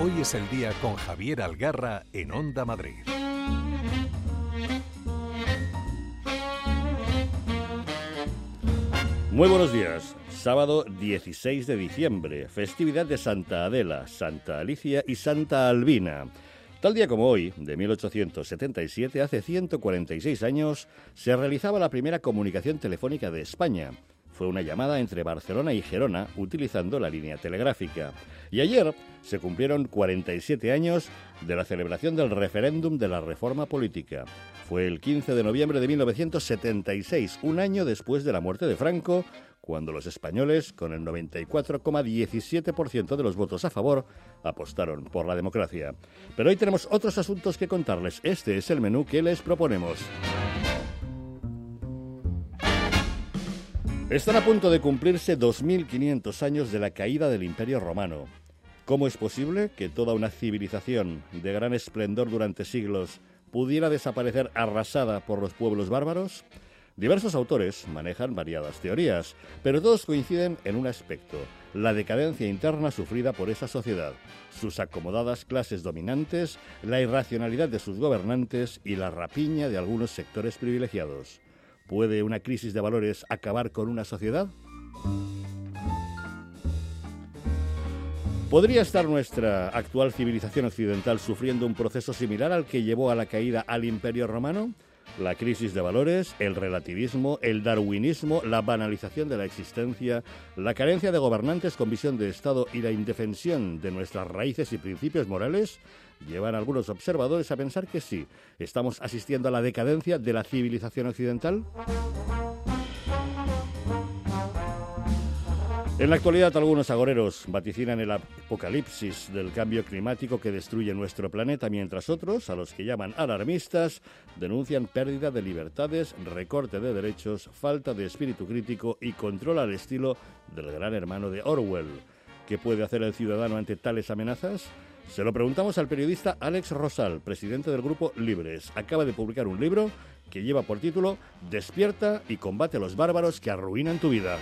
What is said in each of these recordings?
Hoy es el día con Javier Algarra en Onda Madrid. Muy buenos días. Sábado 16 de diciembre, festividad de Santa Adela, Santa Alicia y Santa Albina. Tal día como hoy, de 1877, hace 146 años, se realizaba la primera comunicación telefónica de España. Fue una llamada entre Barcelona y Gerona utilizando la línea telegráfica. Y ayer se cumplieron 47 años de la celebración del referéndum de la reforma política. Fue el 15 de noviembre de 1976, un año después de la muerte de Franco, cuando los españoles, con el 94,17% de los votos a favor, apostaron por la democracia. Pero hoy tenemos otros asuntos que contarles. Este es el menú que les proponemos. Están a punto de cumplirse 2.500 años de la caída del Imperio Romano. ¿Cómo es posible que toda una civilización de gran esplendor durante siglos pudiera desaparecer arrasada por los pueblos bárbaros? Diversos autores manejan variadas teorías, pero todos coinciden en un aspecto: la decadencia interna sufrida por esa sociedad, sus acomodadas clases dominantes, la irracionalidad de sus gobernantes y la rapiña de algunos sectores privilegiados. ¿Puede una crisis de valores acabar con una sociedad? ¿Podría estar nuestra actual civilización occidental sufriendo un proceso similar al que llevó a la caída al Imperio Romano? La crisis de valores, el relativismo, el darwinismo, la banalización de la existencia, la carencia de gobernantes con visión de Estado y la indefensión de nuestras raíces y principios morales llevan a algunos observadores a pensar que sí, estamos asistiendo a la decadencia de la civilización occidental. En la actualidad, algunos agoreros vaticinan el apocalipsis del cambio climático que destruye nuestro planeta, mientras otros, a los que llaman alarmistas, denuncian pérdida de libertades, recorte de derechos, falta de espíritu crítico y control al estilo del Gran Hermano de Orwell. ¿Qué puede hacer el ciudadano ante tales amenazas? Se lo preguntamos al periodista Alex Rosal, presidente del grupo Libres. Acaba de publicar un libro que lleva por título Despierta y combate a los bárbaros que arruinan tu vida.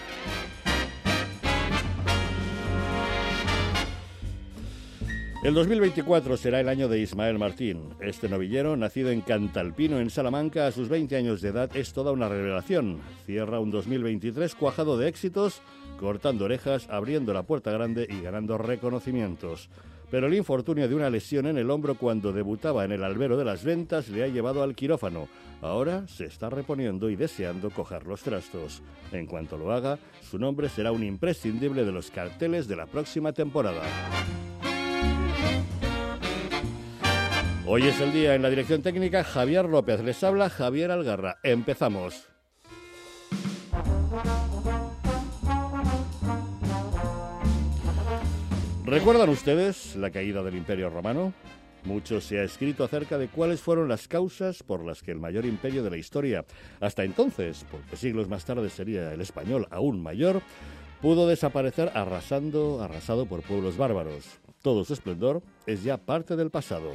El 2024 será el año de Ismael Martín. Este novillero, nacido en Cantalpino, en Salamanca, a sus 20 años de edad, es toda una revelación. Cierra un 2023 cuajado de éxitos, cortando orejas, abriendo la puerta grande y ganando reconocimientos. Pero el infortunio de una lesión en el hombro cuando debutaba en el albero de las ventas le ha llevado al quirófano. Ahora se está reponiendo y deseando coger los trastos. En cuanto lo haga, su nombre será un imprescindible de los carteles de la próxima temporada. Hoy es el día. En la dirección técnica, Javier López. Les habla Javier Algarra. Empezamos. ¿Recuerdan ustedes la caída del Imperio Romano? Mucho se ha escrito acerca de cuáles fueron las causas por las que el mayor imperio de la historia, hasta entonces, porque siglos más tarde sería el español aún mayor, pudo desaparecer arrasado por pueblos bárbaros. Todo su esplendor es ya parte del pasado.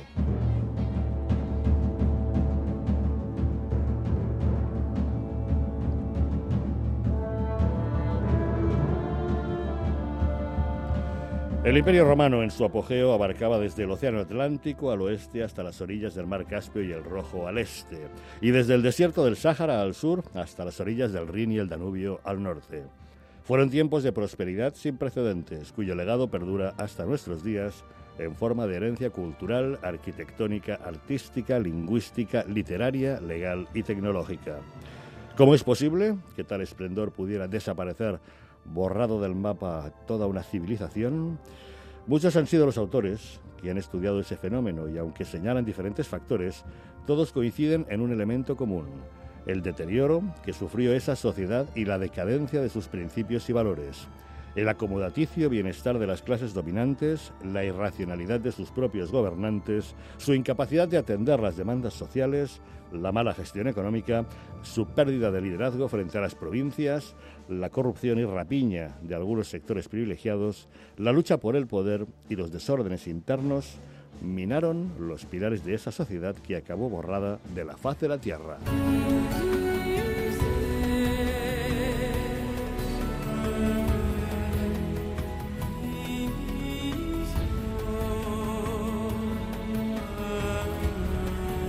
El Imperio Romano en su apogeo abarcaba desde el Océano Atlántico al oeste hasta las orillas del Mar Caspio y el Rojo al este, y desde el desierto del Sáhara al sur hasta las orillas del Rin y el Danubio al norte. Fueron tiempos de prosperidad sin precedentes, cuyo legado perdura hasta nuestros días en forma de herencia cultural, arquitectónica, artística, lingüística, literaria, legal y tecnológica. ¿Cómo es posible que tal esplendor pudiera desaparecer, borrado del mapa toda una civilización? Muchos han sido los autores que han estudiado ese fenómeno y aunque señalan diferentes factores, todos coinciden en un elemento común: el deterioro que sufrió esa sociedad y la decadencia de sus principios y valores, el acomodaticio bienestar de las clases dominantes, la irracionalidad de sus propios gobernantes, su incapacidad de atender las demandas sociales, la mala gestión económica, su pérdida de liderazgo frente a las provincias, la corrupción y rapiña de algunos sectores privilegiados, la lucha por el poder y los desórdenes internos minaron los pilares de esa sociedad que acabó borrada de la faz de la tierra.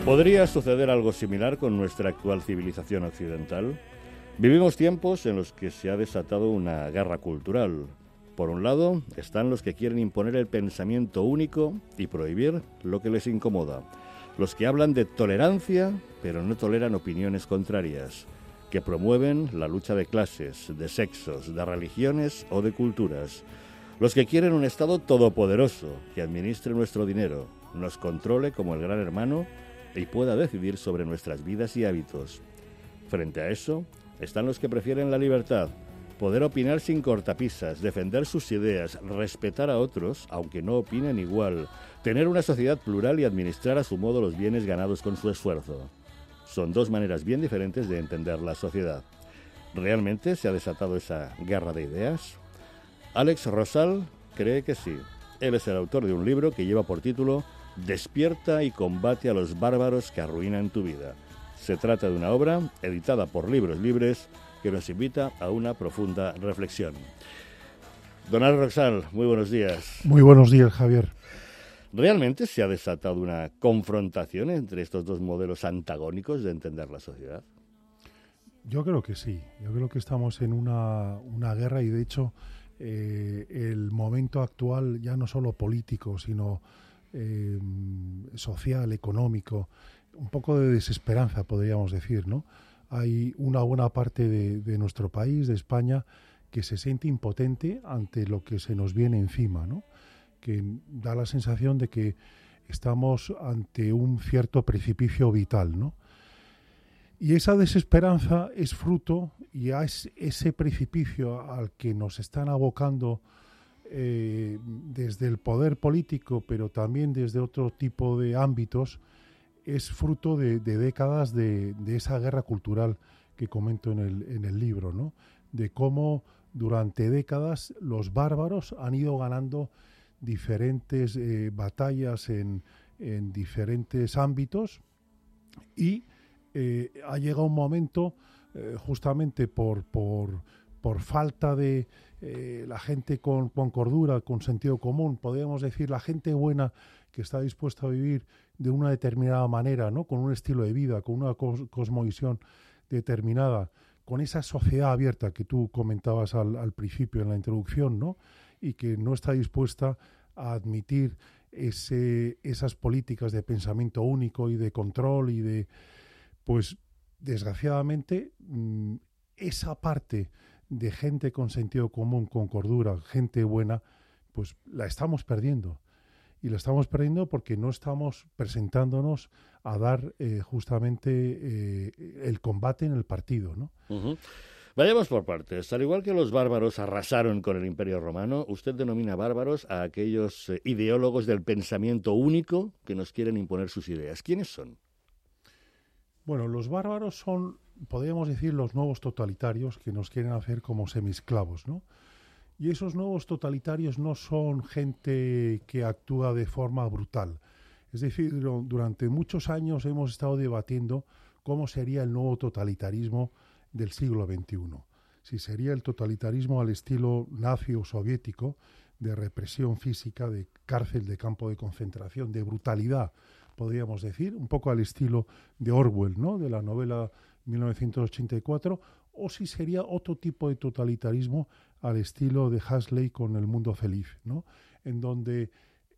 ¿Podría suceder algo similar con nuestra actual civilización occidental? Vivimos tiempos en los que se ha desatado una guerra cultural. Por un lado, están los que quieren imponer el pensamiento único y prohibir lo que les incomoda. Los que hablan de tolerancia, pero no toleran opiniones contrarias, que promueven la lucha de clases, de sexos, de religiones o de culturas. Los que quieren un Estado todopoderoso, que administre nuestro dinero, nos controle como el gran hermano y pueda decidir sobre nuestras vidas y hábitos. Frente a eso, están los que prefieren la libertad, poder opinar sin cortapisas, defender sus ideas, respetar a otros, aunque no opinen igual, tener una sociedad plural y administrar a su modo los bienes ganados con su esfuerzo. Son dos maneras bien diferentes de entender la sociedad. ¿Realmente se ha desatado esa guerra de ideas? Alex Rosal cree que sí. Él es el autor de un libro que lleva por título Despierta y combate a los bárbaros que arruinan tu vida. Se trata de una obra editada por Libros Libres que nos invita a una profunda reflexión. Don Alex Rosal, muy buenos días. Muy buenos días, Javier. ¿Realmente se ha desatado una confrontación entre estos dos modelos antagónicos de entender la sociedad? Yo creo que sí. Yo creo que estamos en una guerra y, de hecho, el momento actual, ya no solo político, sino social, económico, un poco de desesperanza, podríamos decir, ¿no? Hay una buena parte de nuestro país, de España, que se siente impotente ante lo que se nos viene encima, ¿no? Que da la sensación de que estamos ante un cierto precipicio vital, ¿no? Y esa desesperanza es fruto, y es ese precipicio al que nos están abocando desde el poder político, pero también desde otro tipo de ámbitos, es fruto de décadas de esa guerra cultural que comento en el libro, ¿no? De cómo durante décadas los bárbaros han ido ganando diferentes batallas en diferentes ámbitos y ha llegado un momento, justamente por falta de la gente con cordura, con sentido común, podríamos decir la gente buena que está dispuesta a vivir de una determinada manera, ¿no? Con un estilo de vida, con una cosmovisión determinada, con esa sociedad abierta que tú comentabas al principio en la introducción, ¿no? Y que no está dispuesta a admitir esas políticas de pensamiento único y de control y de, pues, desgraciadamente, esa parte de gente con sentido común, con cordura, gente buena, pues la estamos perdiendo. Y la estamos perdiendo porque no estamos presentándonos a dar justamente el combate en el partido, ¿no? Uh-huh. Vayamos por partes. Al igual que los bárbaros arrasaron con el Imperio Romano, usted denomina bárbaros a aquellos ideólogos del pensamiento único que nos quieren imponer sus ideas. ¿Quiénes son? Bueno, los bárbaros son, podríamos decir, los nuevos totalitarios que nos quieren hacer como semisclavos, ¿no? Y esos nuevos totalitarios no son gente que actúa de forma brutal. Es decir, durante muchos años hemos estado debatiendo cómo sería el nuevo totalitarismo del siglo XXI. Si sería el totalitarismo al estilo nazi o soviético, de represión física, de cárcel, de campo de concentración, de brutalidad, podríamos decir, un poco al estilo de Orwell, ¿no? De la novela 1984, o si sería otro tipo de totalitarismo al estilo de Huxley con El mundo feliz, ¿no? En donde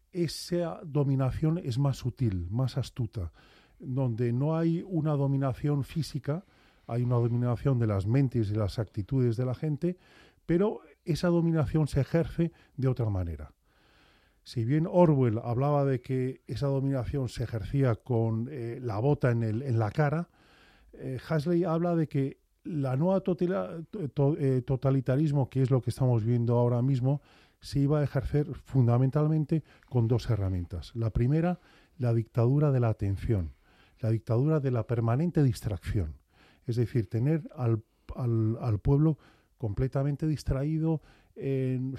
esa dominación es más sutil, más astuta, donde no hay una dominación física, hay una dominación de las mentes y las actitudes de la gente, pero esa dominación se ejerce de otra manera. Si bien Orwell hablaba de que esa dominación se ejercía con la bota en la cara, Huxley habla de que la nueva totalitarismo, que es lo que estamos viendo ahora mismo, se iba a ejercer fundamentalmente con dos herramientas. La primera, la dictadura de la atención, la dictadura de la permanente distracción. Es decir, tener al pueblo completamente distraído en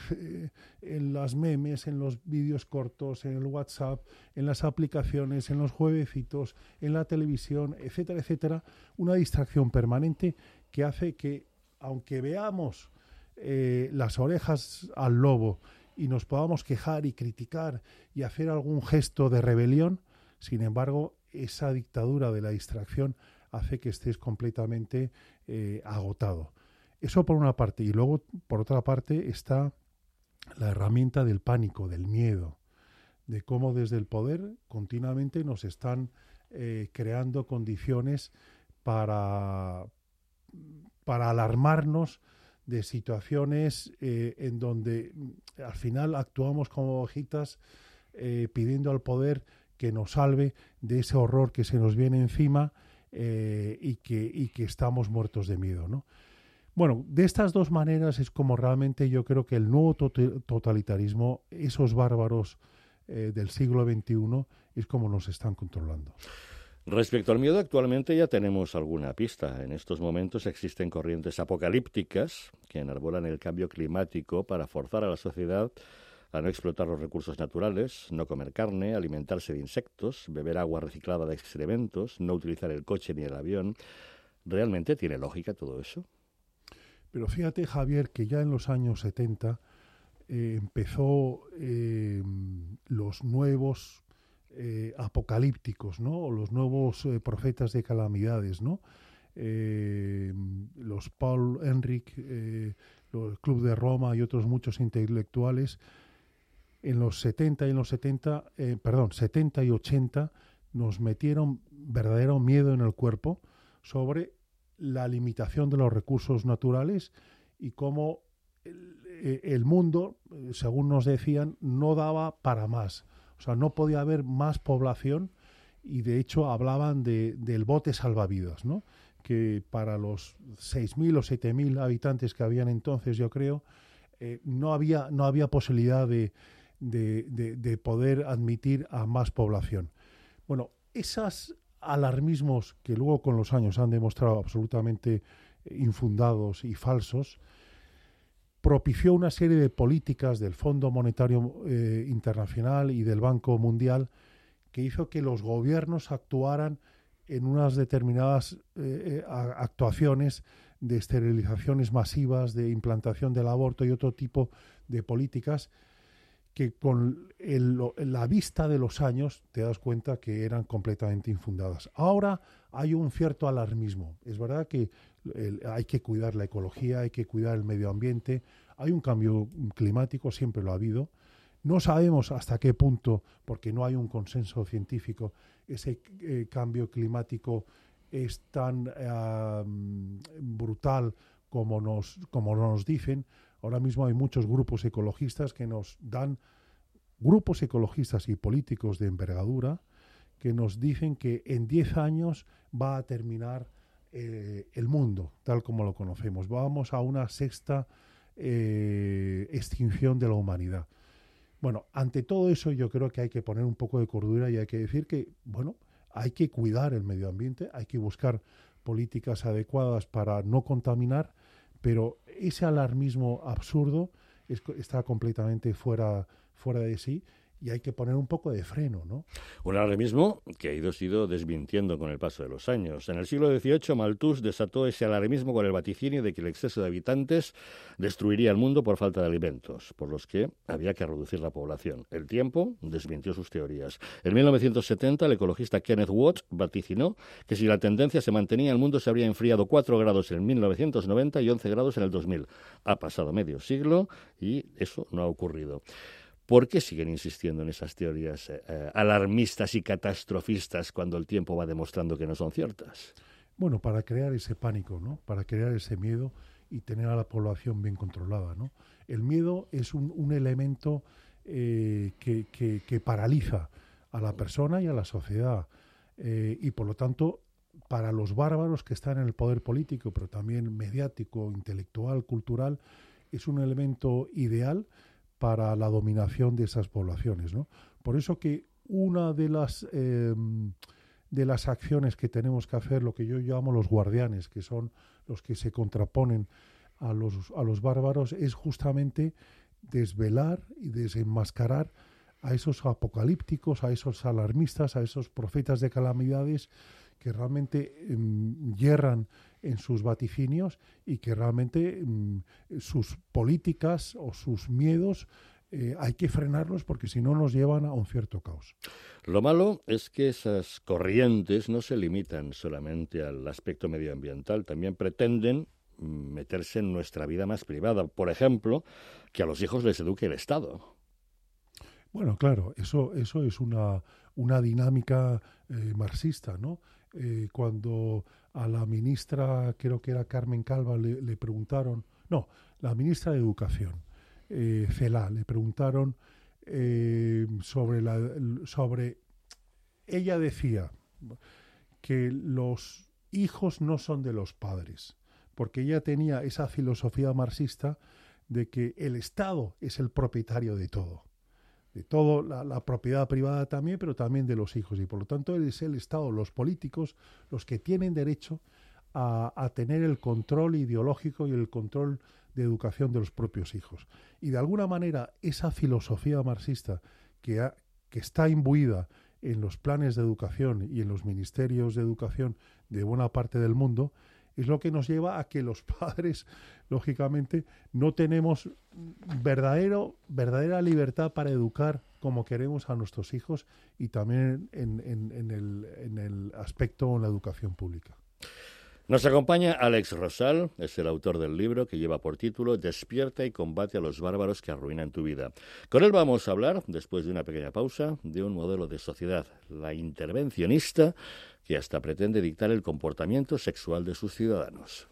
las memes, en los vídeos cortos, en el WhatsApp, en las aplicaciones, en los jueguecitos, en la televisión, etcétera, etcétera. Una distracción permanente que hace que, aunque veamos las orejas al lobo y nos podamos quejar y criticar y hacer algún gesto de rebelión, sin embargo, esa dictadura de la distracción hace que estés completamente agotado. Eso por una parte. Y luego, por otra parte, está la herramienta del pánico, del miedo, de cómo desde el poder continuamente nos están creando condiciones para alarmarnos de situaciones en donde al final actuamos como ovejitas pidiendo al poder que nos salve de ese horror que se nos viene encima y que estamos muertos de miedo, ¿no? Bueno, de estas dos maneras es como realmente yo creo que el nuevo totalitarismo, esos bárbaros del siglo XXI, es como nos están controlando. Respecto al miedo, actualmente ya tenemos alguna pista. En estos momentos existen corrientes apocalípticas que enarbolan el cambio climático para forzar a la sociedad a no explotar los recursos naturales, no comer carne, alimentarse de insectos, beber agua reciclada de excrementos, no utilizar el coche ni el avión. ¿Realmente tiene lógica todo eso? Pero fíjate, Javier, que ya en los años 70 empezó los nuevos apocalípticos, ¿no? O los nuevos profetas de calamidades, ¿no? Los Paul Ehrlich, el Club de Roma y otros muchos intelectuales en los 70 y 80 nos metieron verdadero miedo en el cuerpo sobre la limitación de los recursos naturales y cómo el mundo, según nos decían, no daba para más. O sea, no podía haber más población y de hecho hablaban del bote salvavidas, ¿no? Que para los 6.000 o 7.000 habitantes que habían entonces, yo creo, no había posibilidad de poder admitir a más población. Bueno, esos alarmismos que luego con los años han demostrado absolutamente infundados y falsos, propició una serie de políticas del Fondo Monetario Internacional y del Banco Mundial que hizo que los gobiernos actuaran en unas determinadas actuaciones de esterilizaciones masivas, de implantación del aborto y otro tipo de políticas que con la vista de los años te das cuenta que eran completamente infundadas. Ahora hay un cierto alarmismo. Es verdad que hay que cuidar la ecología, hay que cuidar el medio ambiente, hay un cambio climático, siempre lo ha habido. No sabemos hasta qué punto, porque no hay un consenso científico, ese cambio climático es tan brutal como nos dicen. Ahora mismo hay muchos grupos ecologistas que nos dan, grupos ecologistas y políticos de envergadura, que nos dicen que en 10 años va a terminar el mundo, tal como lo conocemos. Vamos a una sexta extinción de la humanidad. Bueno, ante todo eso yo creo que hay que poner un poco de cordura y hay que decir que, bueno, hay que cuidar el medio ambiente, hay que buscar políticas adecuadas para no contaminar, pero ese alarmismo absurdo está completamente fuera de sí y hay que poner un poco de freno, ¿no? Un alarmismo que ha sido desmintiendo con el paso de los años. En el siglo XVIII, Malthus desató ese alarmismo con el vaticinio de que el exceso de habitantes destruiría el mundo por falta de alimentos, por los que había que reducir la población. El tiempo desmintió sus teorías. En 1970, el ecologista Kenneth Watt vaticinó que si la tendencia se mantenía, el mundo se habría enfriado 4 grados en 1990 y 11 grados en el 2000. Ha pasado medio siglo y eso no ha ocurrido. ¿Por qué siguen insistiendo en esas teorías alarmistas y catastrofistas cuando el tiempo va demostrando que no son ciertas? Bueno, para crear ese pánico, ¿no? Para crear ese miedo y tener a la población bien controlada, ¿no? El miedo es un elemento que paraliza a la persona y a la sociedad y por lo tanto para los bárbaros que están en el poder político, pero también mediático, intelectual, cultural, es un elemento ideal para la dominación de esas poblaciones, ¿no? Por eso que una de las acciones que tenemos que hacer, lo que yo llamo los guardianes, que son los que se contraponen a los bárbaros, es justamente desvelar y desenmascarar a esos apocalípticos, a esos alarmistas, a esos profetas de calamidades que realmente yerran en sus vaticinios y que realmente sus políticas o sus miedos hay que frenarlos porque si no nos llevan a un cierto caos. Lo malo es que esas corrientes no se limitan solamente al aspecto medioambiental, también pretenden meterse en nuestra vida más privada. Por ejemplo, que a los hijos les eduque el Estado. Bueno, claro, eso es una dinámica marxista, ¿no? Cuando a la ministra, creo que era Carmen Calva, le preguntaron, no, la ministra de Educación, Celaá, le preguntaron sobre ella decía que los hijos no son de los padres, porque ella tenía esa filosofía marxista de que el Estado es el propietario de todo, la propiedad privada también, pero también de los hijos, y por lo tanto es el Estado, los políticos, los que tienen derecho a tener el control ideológico y el control de educación de los propios hijos. Y de alguna manera esa filosofía marxista que está imbuida en los planes de educación y en los ministerios de educación de buena parte del mundo es lo que nos lleva a que los padres, lógicamente, no tenemos verdadera libertad para educar como queremos a nuestros hijos y también en el aspecto de la educación pública. Nos acompaña Alex Rosal, es el autor del libro que lleva por título Despierta y combate a los bárbaros que arruinan tu vida. Con él vamos a hablar, después de una pequeña pausa, de un modelo de sociedad, la intervencionista, que hasta pretende dictar el comportamiento sexual de sus ciudadanos.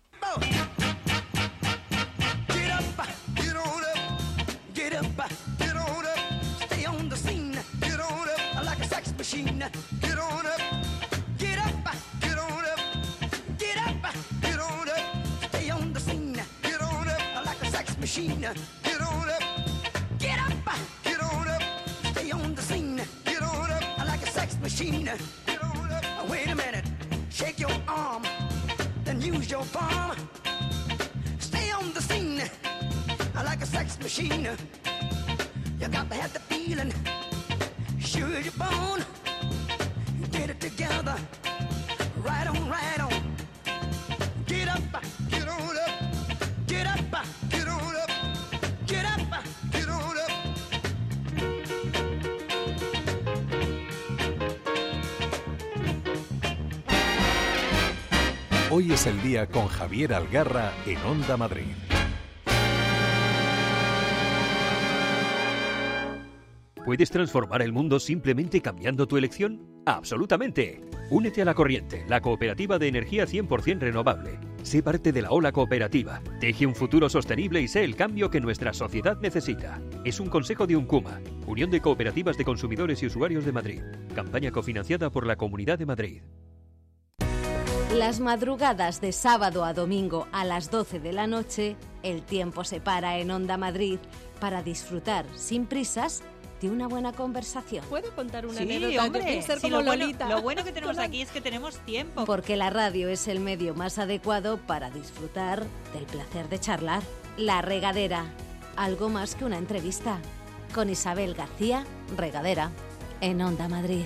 Get on up, get up, get on up, stay on the scene, get on up, I like a sex machine, get on up, wait a minute, shake your arm, then use your palm, stay on the scene, I like a sex machine, you got to have the feeling, sure you're born, get it together, right on, get up, get on up, get up, get on up. Get up, get on up. Hoy es el día con Javier Algarra en Onda Madrid. ¿Puedes transformar el mundo simplemente cambiando tu elección? ¡Absolutamente! Únete a La Corriente, la cooperativa de energía 100% renovable. Sé parte de la ola cooperativa. Teje un futuro sostenible y sé el cambio que nuestra sociedad necesita. Es un consejo de UNCUMA, Unión de Cooperativas de Consumidores y Usuarios de Madrid. Campaña cofinanciada por la Comunidad de Madrid. Las madrugadas de sábado a domingo a las 12 de la noche, el tiempo se para en Onda Madrid para disfrutar sin prisas de una buena conversación. ¿Puedo contar una Sí, anécdota? hombre, Yo quiero ser sí, como lo Lolita. bueno que tenemos aquí es que tenemos tiempo. Porque la radio es el medio más adecuado para disfrutar del placer de charlar. La Regadera, algo más que una entrevista. Con Isabel García, Regadera, en Onda Madrid.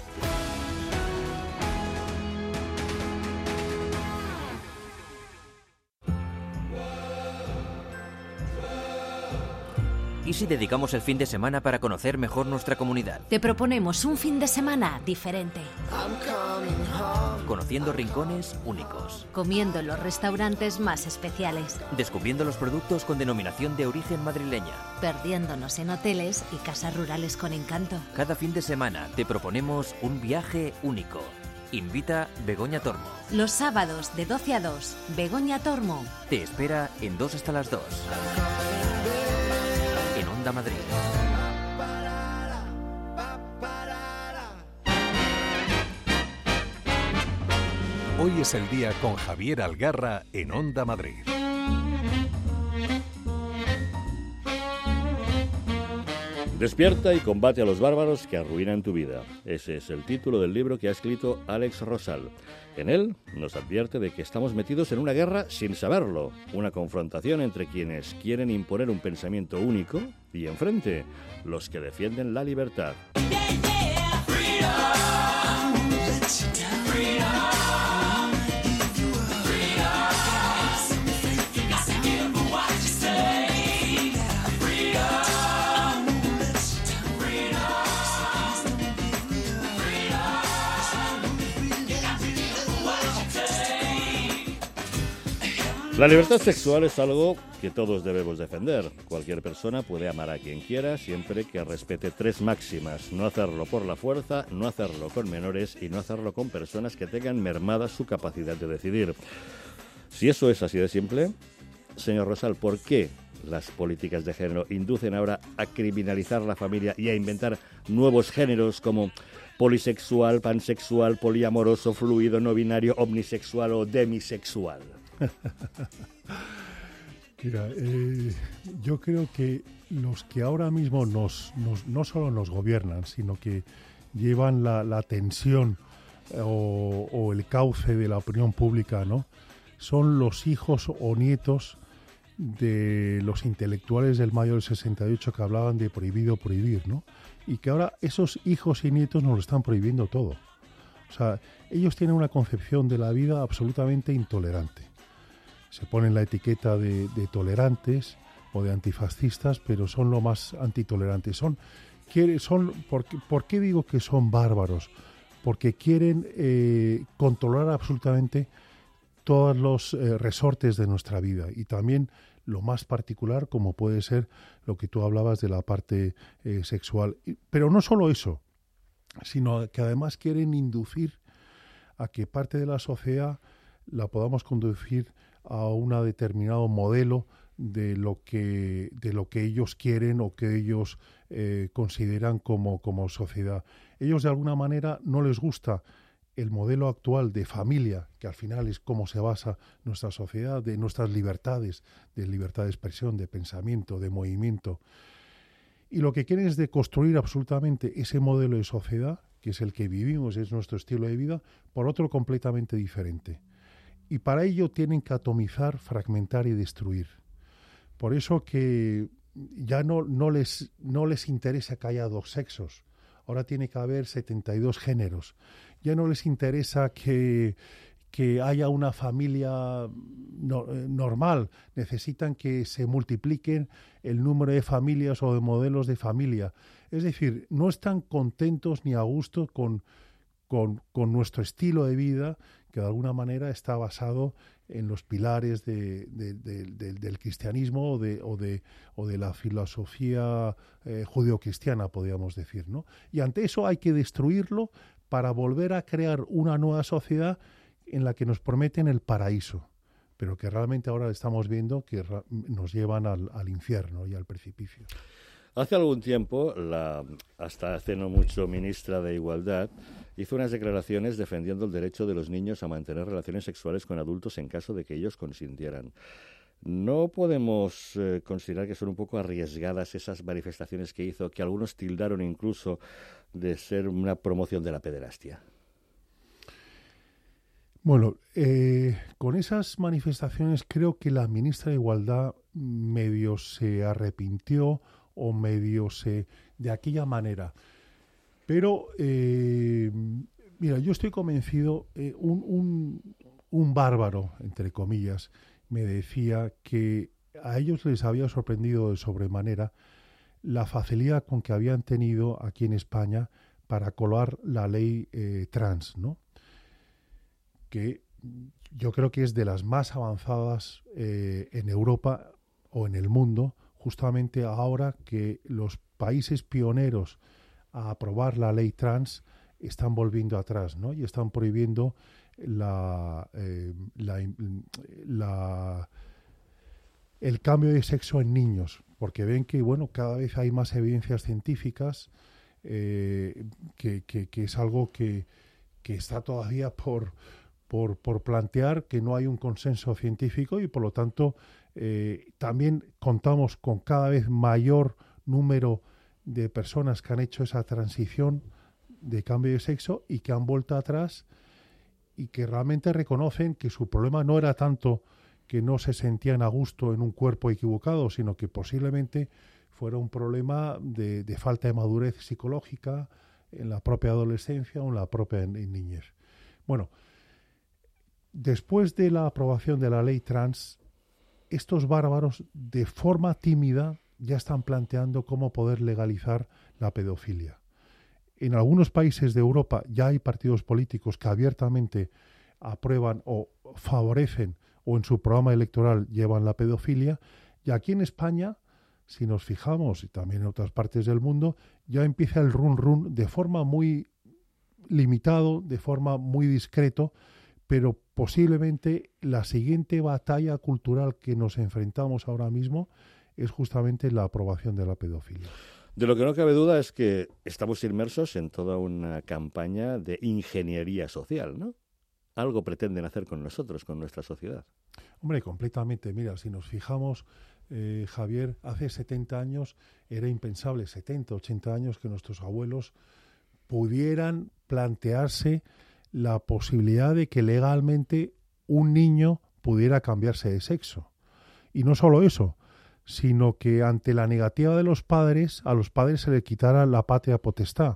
¿Y si dedicamos el fin de semana para conocer mejor nuestra comunidad? Te proponemos un fin de semana diferente. Conociendo rincones únicos. Comiendo en los restaurantes más especiales. Descubriendo los productos con denominación de origen madrileña. Perdiéndonos en hoteles y casas rurales con encanto. Cada fin de semana te proponemos un viaje único. Invita Begoña Tormo. Los sábados de 12 a 2, Begoña Tormo. Te espera en 2 hasta las 2. En Onda Madrid. Hoy es el día con Javier Algarra en Onda Madrid. Despierta y combate a los bárbaros que arruinan tu vida. Ese es el título del libro que ha escrito Alex Rosal. En él nos advierte de que estamos metidos en una guerra sin saberlo, una confrontación entre quienes quieren imponer un pensamiento único y enfrente los que defienden la libertad. La libertad sexual es algo que todos debemos defender. Cualquier persona puede amar a quien quiera siempre que respete 3 máximas: no hacerlo por la fuerza, no hacerlo con menores y no hacerlo con personas que tengan mermada su capacidad de decidir. Si eso es así de simple, señor Rosal, ¿por qué las políticas de género inducen ahora a criminalizar la familia y a inventar nuevos géneros como polisexual, pansexual, poliamoroso, fluido, no binario, omnisexual o demisexual? Mira, yo creo que los que ahora mismo no solo nos gobiernan, sino que llevan la tensión o el cauce de la opinión pública, ¿no?, son los hijos o nietos de los intelectuales del mayo del 68 que hablaban de prohibido prohibir, ¿no? Y que ahora esos hijos y nietos nos lo están prohibiendo todo. O sea, ellos tienen una concepción de la vida absolutamente intolerante. Se ponen la etiqueta de tolerantes o de antifascistas, pero son lo más antitolerantes. ¿Por qué digo que son bárbaros? Porque quieren controlar absolutamente todos los resortes de nuestra vida, y también lo más particular, como puede ser lo que tú hablabas de la parte sexual. Pero no solo eso, sino que además quieren inducir a que parte de la sociedad la podamos conducir a un determinado modelo de lo que ellos quieren o que ellos consideran como sociedad. Ellos de alguna manera no les gusta el modelo actual de familia, que al final es cómo se basa nuestra sociedad, de nuestras libertades, de libertad de expresión, de pensamiento, de movimiento. Y lo que quieren es de construir absolutamente ese modelo de sociedad, que es el que vivimos, es nuestro estilo de vida, por otro completamente diferente. Y para ello tienen que atomizar, fragmentar y destruir. Por eso que ya no les interesa que haya 2 sexos. Ahora tiene que haber 72 géneros. Ya no les interesa que haya una familia normal. Necesitan que se multipliquen el número de familias o de modelos de familia. Es decir, no están contentos ni a gusto con nuestro estilo de vida, que de alguna manera está basado en los pilares del cristianismo o de la filosofía judeocristiana, podríamos decir, ¿no? Y ante eso hay que destruirlo para volver a crear una nueva sociedad en la que nos prometen el paraíso, pero que realmente ahora estamos viendo que nos llevan al infierno y al precipicio. Hace algún tiempo, hasta hace no mucho, ministra de Igualdad hizo unas declaraciones defendiendo el derecho de los niños a mantener relaciones sexuales con adultos en caso de que ellos consintieran. ¿No podemos considerar que son un poco arriesgadas esas manifestaciones que hizo, que algunos tildaron incluso de ser una promoción de la pederastia? Bueno, con esas manifestaciones creo que la ministra de Igualdad medio se arrepintió o medio de aquella manera. Pero, mira, yo estoy convencido, un bárbaro, entre comillas, me decía que a ellos les había sorprendido de sobremanera la facilidad con que habían tenido aquí en España para colar la ley trans, ¿no? Que yo creo que es de las más avanzadas en Europa o en el mundo, justamente ahora que los países pioneros a aprobar la ley trans están volviendo atrás, ¿no? Y están prohibiendo el cambio de sexo en niños, porque ven que, bueno, cada vez hay más evidencias científicas, que es algo que está todavía por plantear, que no hay un consenso científico, y por lo tanto también contamos con cada vez mayor número de personas que han hecho esa transición de cambio de sexo y que han vuelto atrás y que realmente reconocen que su problema no era tanto que no se sentían a gusto en un cuerpo equivocado, sino que posiblemente fuera un problema de falta de madurez psicológica en la propia adolescencia o en la propia niñez. Bueno, después de la aprobación de la ley trans, estos bárbaros, de forma tímida, ya están planteando cómo poder legalizar la pedofilia. En algunos países de Europa ya hay partidos políticos que abiertamente aprueban o favorecen o en su programa electoral llevan la pedofilia, y aquí en España, si nos fijamos, y también en otras partes del mundo, ya empieza el run de forma muy limitado, de forma muy discreto, pero posiblemente la siguiente batalla cultural que nos enfrentamos ahora mismo es justamente la aprobación de la pedofilia. De lo que no cabe duda es que estamos inmersos en toda una campaña de ingeniería social, ¿no? Algo pretenden hacer con nosotros, con nuestra sociedad. Hombre, completamente. Mira, si nos fijamos, Javier, hace 70 años era impensable, 70, 80 años, que nuestros abuelos pudieran plantearse la posibilidad de que legalmente un niño pudiera cambiarse de sexo. Y no solo eso, sino que ante la negativa de los padres, a los padres se les quitara la patria potestad.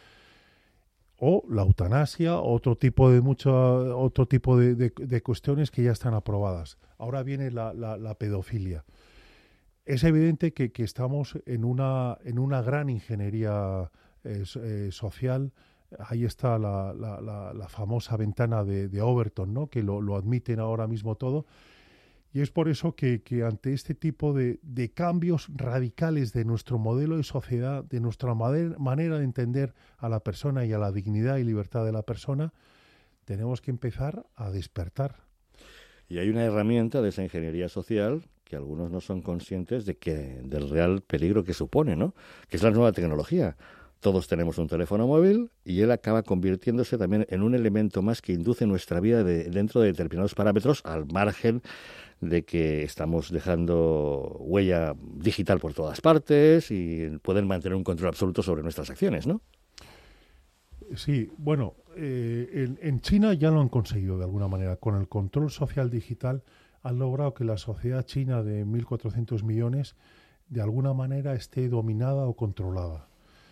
O la eutanasia, otro tipo de cuestiones que ya están aprobadas. Ahora viene la pedofilia. Es evidente que estamos en una gran ingeniería social. Ahí está la famosa ventana de Overton, ¿no? Que lo admiten ahora mismo todo. Y es por eso que ante este tipo de cambios radicales de nuestro modelo de sociedad, de nuestra manera de entender a la persona y a la dignidad y libertad de la persona, tenemos que empezar a despertar. Y hay una herramienta de esa ingeniería social que algunos no son conscientes del real peligro que supone, ¿no? Que es la nueva tecnología. Todos tenemos un teléfono móvil y él acaba convirtiéndose también en un elemento más que induce nuestra vida dentro de determinados parámetros, al margen de que estamos dejando huella digital por todas partes y pueden mantener un control absoluto sobre nuestras acciones, ¿no? Sí, bueno, en China ya lo han conseguido de alguna manera. Con el control social digital han logrado que la sociedad china de 1.400 millones de alguna manera esté dominada o controlada.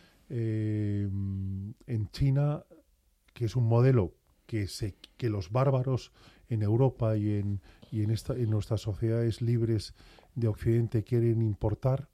En China, que es un modelo que los bárbaros en Europa y en nuestras sociedades libres de Occidente quieren importar,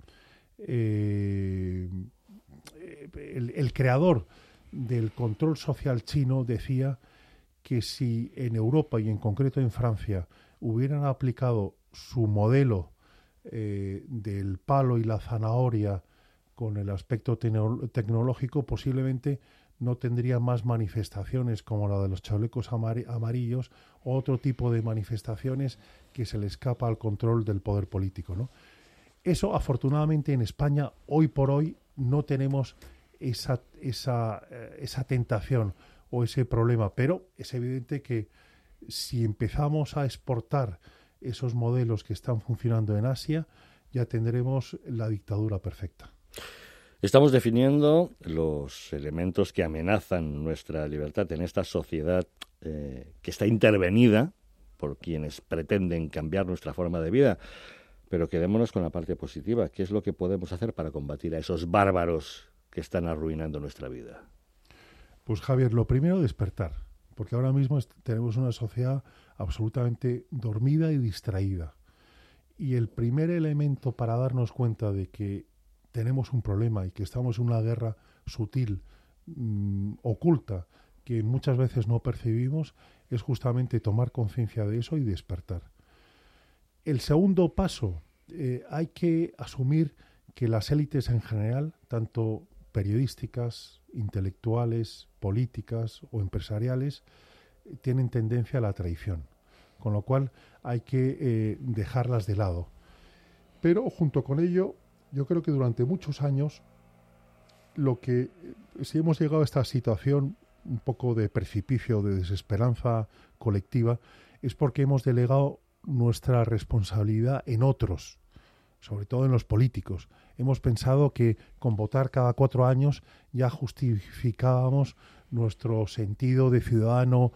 el creador del control social chino decía que si en Europa y en concreto en Francia hubieran aplicado su modelo del palo y la zanahoria con el aspecto tecnológico, posiblemente no tendría más manifestaciones como la de los chalecos amarillos o otro tipo de manifestaciones que se le escapa al control del poder político, ¿no? Eso, afortunadamente, en España, hoy por hoy, no tenemos esa tentación o ese problema, pero es evidente que si empezamos a exportar esos modelos que están funcionando en Asia, ya tendremos la dictadura perfecta. Estamos definiendo los elementos que amenazan nuestra libertad en esta sociedad que está intervenida por quienes pretenden cambiar nuestra forma de vida, pero quedémonos con la parte positiva. ¿Qué es lo que podemos hacer para combatir a esos bárbaros que están arruinando nuestra vida? Pues Javier, lo primero, despertar, porque ahora mismo tenemos una sociedad absolutamente dormida y distraída. Y el primer elemento para darnos cuenta de que tenemos un problema y que estamos en una guerra sutil, oculta, que muchas veces no percibimos, es justamente tomar conciencia de eso y despertar. El segundo paso, hay que asumir que las élites en general, tanto periodísticas, intelectuales, políticas o empresariales, tienen tendencia a la traición, con lo cual hay que dejarlas de lado. Pero junto con ello, yo creo que durante muchos años, si hemos llegado a esta situación un poco de precipicio, de desesperanza colectiva, es porque hemos delegado nuestra responsabilidad en otros, sobre todo en los políticos. Hemos pensado que con votar cada 4 años ya justificábamos nuestro sentido de ciudadano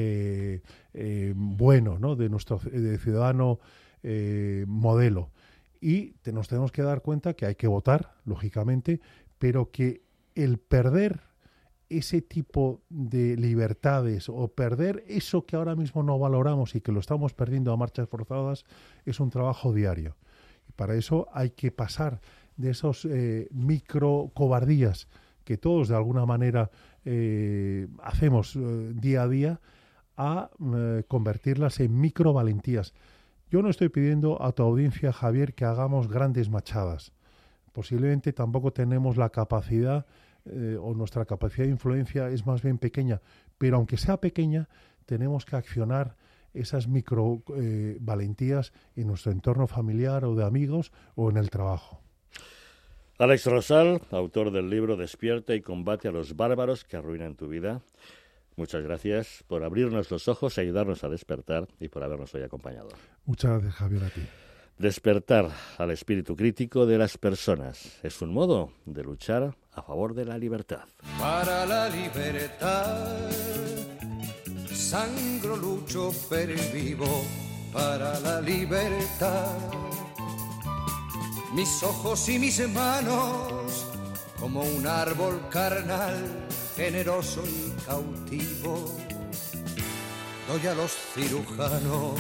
bueno, ¿no? de ciudadano modelo. Y nos tenemos que dar cuenta que hay que votar, lógicamente, pero que el perder ese tipo de libertades o perder eso que ahora mismo no valoramos y que lo estamos perdiendo a marchas forzadas es un trabajo diario. Y para eso hay que pasar de esos micro cobardías que todos de alguna manera hacemos día a día a convertirlas en microvalentías. Yo no estoy pidiendo a tu audiencia, Javier, que hagamos grandes machadas. Posiblemente tampoco tenemos la capacidad o nuestra capacidad de influencia es más bien pequeña, pero aunque sea pequeña, tenemos que accionar esas microvalentías en nuestro entorno familiar o de amigos o en el trabajo. Alex Rosal, autor del libro Despierta y combate a los bárbaros que arruinan tu vida. Muchas gracias por abrirnos los ojos, ayudarnos a despertar y por habernos hoy acompañado. Muchas gracias, Javier, a ti. Despertar al espíritu crítico de las personas es un modo de luchar a favor de la libertad. Para la libertad, sangro, lucho, pervivo para la libertad. Mis ojos y mis manos, como un árbol carnal, generoso y cautivo, doy a los cirujanos.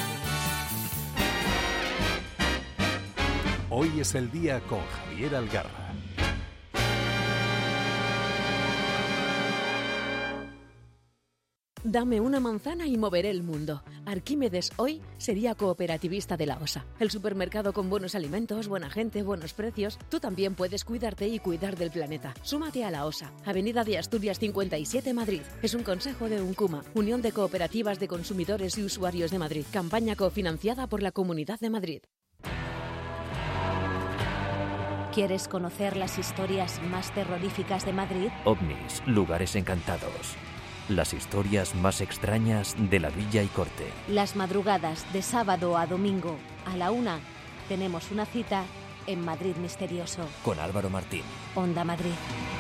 Hoy es el día con Javier Algarra. Dame una manzana y moveré el mundo. Arquímedes hoy sería cooperativista de la OSA. El supermercado con buenos alimentos, buena gente, buenos precios. Tú también puedes cuidarte y cuidar del planeta. Súmate a la OSA. Avenida de Asturias 57, Madrid. Es un consejo de UNCUMA, Unión de Cooperativas de Consumidores y Usuarios de Madrid. Campaña cofinanciada por la Comunidad de Madrid. ¿Quieres conocer las historias más terroríficas de Madrid? OVNIs, lugares encantados. Las historias más extrañas de la Villa y Corte. Las madrugadas de sábado a domingo a la 1 tenemos una cita en Madrid Misterioso. Con Álvaro Martín. Onda Madrid.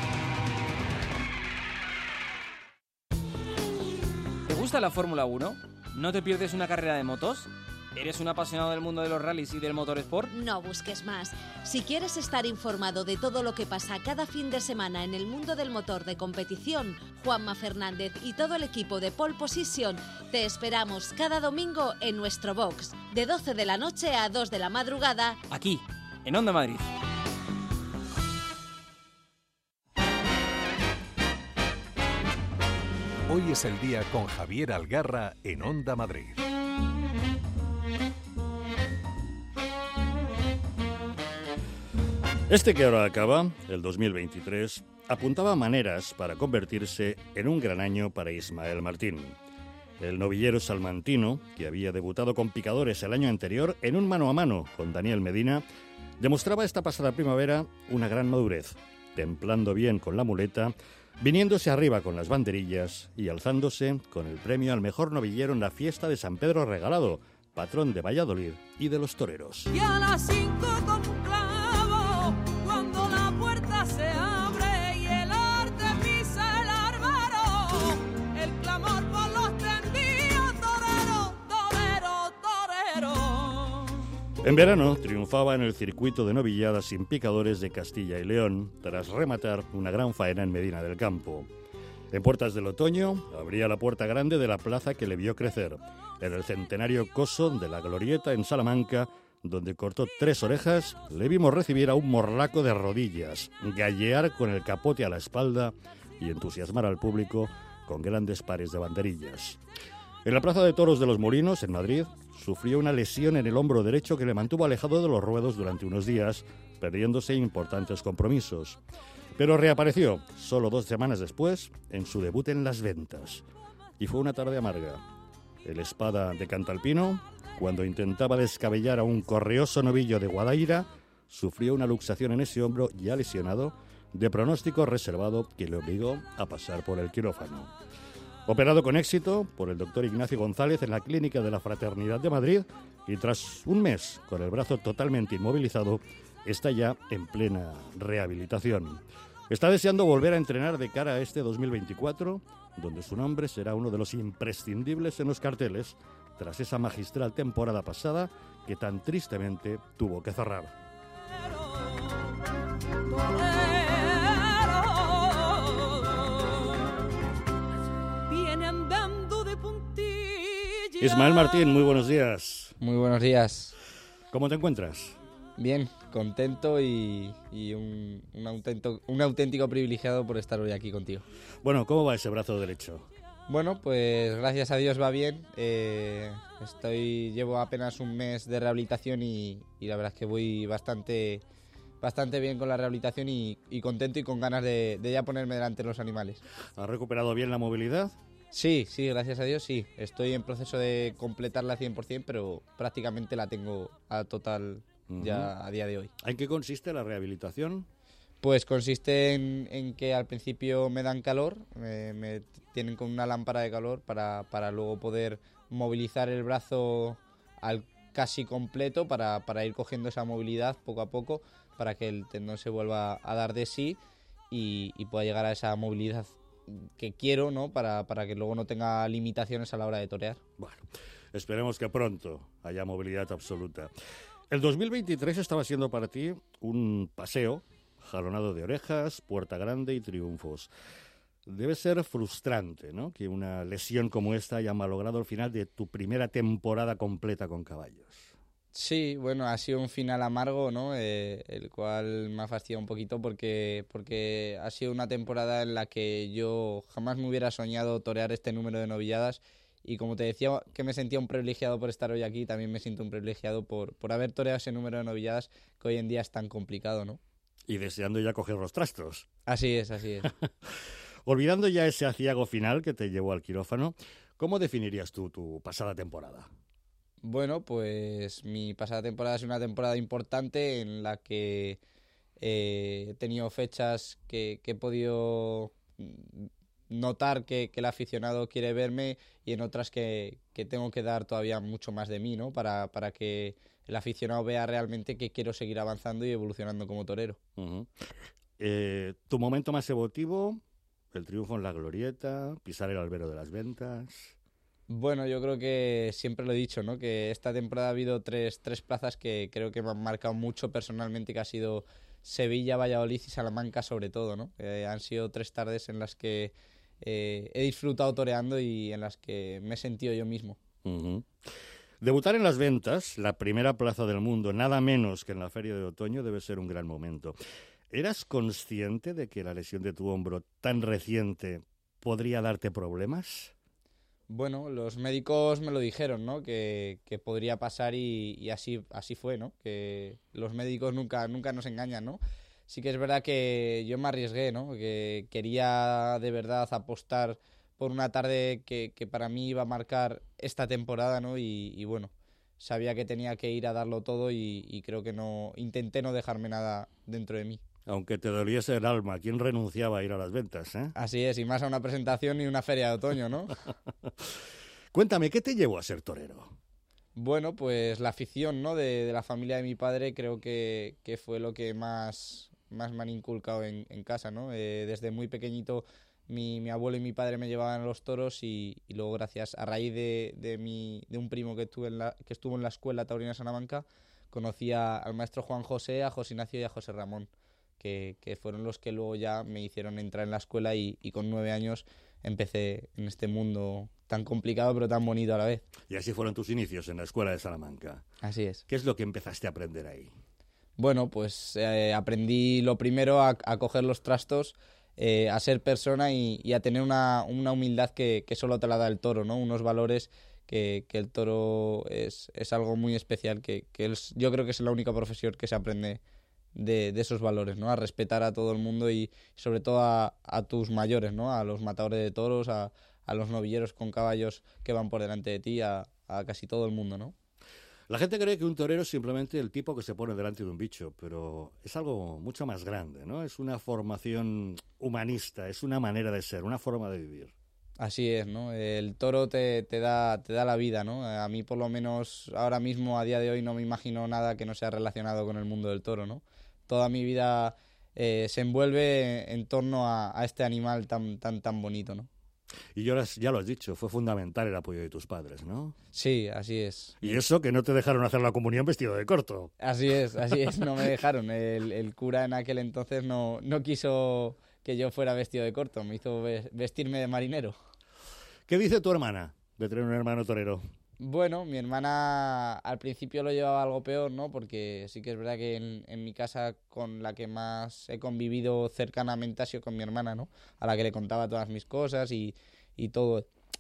¿Te gusta la Fórmula 1? ¿No te pierdes una carrera de motos? ¿Eres un apasionado del mundo de los rallies y del motorsport? No busques más. Si quieres estar informado de todo lo que pasa cada fin de semana en el mundo del motor de competición, Juanma Fernández y todo el equipo de Pole Position te esperamos cada domingo en nuestro box, de 12 de la noche a 2 de la madrugada, aquí, en Onda Madrid. Hoy es el día con Javier Algarra en Onda Madrid. Este que ahora acaba, el 2023, apuntaba maneras para convertirse en un gran año para Ismael Martín. El novillero salmantino, que había debutado con picadores el año anterior en un mano a mano con Daniel Medina, demostraba esta pasada primavera una gran madurez, templando bien con la muleta, viniéndose arriba con las banderillas y alzándose con el premio al mejor novillero en la fiesta de San Pedro Regalado, patrón de Valladolid y de los toreros. Y a las 5 con un clavo, cuando la puerta se abre y el arte pisa el árbaro, el clamor por los tendidos, torero, torero, torero. En verano triunfaba en el circuito de novilladas sin picadores de Castilla y León, tras rematar una gran faena en Medina del Campo. En puertas del otoño, abría la puerta grande de la plaza que le vio crecer, en el centenario coso de la Glorieta en Salamanca, donde cortó 3 orejas, le vimos recibir a un morlaco de rodillas, gallear con el capote a la espalda y entusiasmar al público con grandes pares de banderillas. En la Plaza de Toros de los Molinos, en Madrid, sufrió una lesión en el hombro derecho que le mantuvo alejado de los ruedos durante unos días, perdiéndose importantes compromisos. Pero reapareció, solo 2 semanas después, en su debut en Las Ventas. Y fue una tarde amarga. El espada de Cantalpino, cuando intentaba descabellar a un correoso novillo de Guadaira, sufrió una luxación en ese hombro ya lesionado, de pronóstico reservado que le obligó a pasar por el quirófano. Operado con éxito por el doctor Ignacio González en la Clínica de la Fraternidad de Madrid y tras un mes con el brazo totalmente inmovilizado, está ya en plena rehabilitación. Está deseando volver a entrenar de cara a este 2024, donde su nombre será uno de los imprescindibles en los carteles, tras esa magistral temporada pasada que tan tristemente tuvo que cerrar. Ismael Martín, muy buenos días. Muy buenos días. ¿Cómo te encuentras? Bien, contento y un auténtico privilegiado por estar hoy aquí contigo. Bueno, ¿cómo va ese brazo derecho? Bueno, pues gracias a Dios va bien. Llevo apenas un mes de rehabilitación y la verdad es que voy bastante bien con la rehabilitación y contento y con ganas de ya ponerme delante de los animales. ¿Has recuperado bien la movilidad? Sí, gracias a Dios sí. Estoy en proceso de completarla 100%, pero prácticamente la tengo a total ya a día de hoy. ¿En qué consiste la rehabilitación? Pues consiste en que al principio me dan calor, me tienen con una lámpara de calor para luego poder movilizar el brazo al casi completo para ir cogiendo esa movilidad poco a poco para que el tendón se vuelva a dar de sí y pueda llegar a esa movilidad que quiero, ¿no? Para que luego no tenga limitaciones a la hora de torear. Bueno, esperemos que pronto haya movilidad absoluta. El 2023 estaba siendo para ti un paseo jalonado de orejas, puerta grande y triunfos. Debe ser frustrante, ¿no?, que una lesión como esta haya malogrado el final de tu primera temporada completa con caballos. Sí, bueno, ha sido un final amargo, ¿no? El cual me ha fastidiado un poquito porque ha sido una temporada en la que yo jamás me hubiera soñado torear este número de novilladas y como te decía que me sentía un privilegiado por estar hoy aquí, también me siento un privilegiado por haber toreado ese número de novilladas que hoy en día es tan complicado, ¿no? Y deseando ya coger los trastos. Así es. Olvidando ya ese aciago final que te llevó al quirófano, ¿cómo definirías tú tu pasada temporada? Bueno, pues mi pasada temporada es una temporada importante en la que he tenido fechas que he podido notar que el aficionado quiere verme y en otras que tengo que dar todavía mucho más de mí, ¿no? Para que el aficionado vea realmente que quiero seguir avanzando y evolucionando como torero. Uh-huh. ¿Tu momento más emotivo? ¿El triunfo en la Glorieta? ¿Pisar el albero de las ventas? Bueno, yo creo que siempre lo he dicho, ¿no? Que esta temporada ha habido tres plazas que creo que me han marcado mucho personalmente, que ha sido Sevilla, Valladolid y Salamanca sobre todo, ¿no? Han sido 3 tardes en las que he disfrutado toreando y en las que me he sentido yo mismo. Uh-huh. Debutar en las ventas, la primera plaza del mundo, nada menos que en la Feria de Otoño, debe ser un gran momento. ¿Eras consciente de que la lesión de tu hombro tan reciente podría darte problemas? Bueno, los médicos me lo dijeron, ¿no? Que podría pasar y así fue, ¿no? Que los médicos nunca nos engañan, ¿no? Sí que es verdad que yo me arriesgué, ¿no? Que quería de verdad apostar por una tarde que para mí iba a marcar esta temporada, ¿no? Y bueno, sabía que tenía que ir a darlo todo y creo que intenté no dejarme nada dentro de mí. Aunque te doliese el alma, ¿quién renunciaba a ir a las ventas, eh? Así es, y más a una presentación y una feria de otoño, ¿no? Cuéntame, ¿qué te llevó a ser torero? Bueno, pues la afición, ¿no? de la familia de mi padre creo que fue lo que más me han inculcado en casa, ¿no? Desde muy pequeñito mi abuelo y mi padre me llevaban a los toros y luego gracias a raíz de un primo que estuvo en la escuela taurina Salamanca, conocí al maestro Juan José, a José Ignacio y a José Ramón, que fueron los que luego ya me hicieron entrar en la escuela y con 9 años empecé en este mundo tan complicado pero tan bonito a la vez. Y así fueron tus inicios en la escuela de Salamanca. Así es. ¿Qué es lo que empezaste a aprender ahí? Bueno, pues aprendí lo primero a coger los trastos, a ser persona y a tener una humildad que solo te la da el toro, ¿no? Unos valores que el toro es algo muy especial, yo creo que es la única profesión que se aprende de esos valores, ¿no? A respetar a todo el mundo y sobre todo a tus mayores, ¿no? A los matadores de toros, a los novilleros con caballos que van por delante de ti, a casi todo el mundo, ¿no? La gente cree que un torero es simplemente el tipo que se pone delante de un bicho, pero es algo mucho más grande, ¿no? Es una formación humanista, es una manera de ser, una forma de vivir. Así es, ¿no? El toro te da la vida, ¿no? A mí, por lo menos, ahora mismo, a día de hoy, no me imagino nada que no sea relacionado con el mundo del toro, ¿no? Toda mi vida se envuelve en torno a este animal tan bonito, ¿no? Y ya lo has dicho, fue fundamental el apoyo de tus padres, ¿no? Sí, así es. Y eso que no te dejaron hacer la comunión vestido de corto. Así es, no me dejaron. El cura en aquel entonces no quiso que yo fuera vestido de corto, me hizo vestirme de marinero. ¿Qué dice tu hermana de tener un hermano torero? Bueno, mi hermana al principio lo llevaba algo peor, ¿no? Porque sí que es verdad que en mi casa con la que más he convivido cercanamente ha sido con mi hermana, ¿no? A la que le contaba todas mis cosas y todo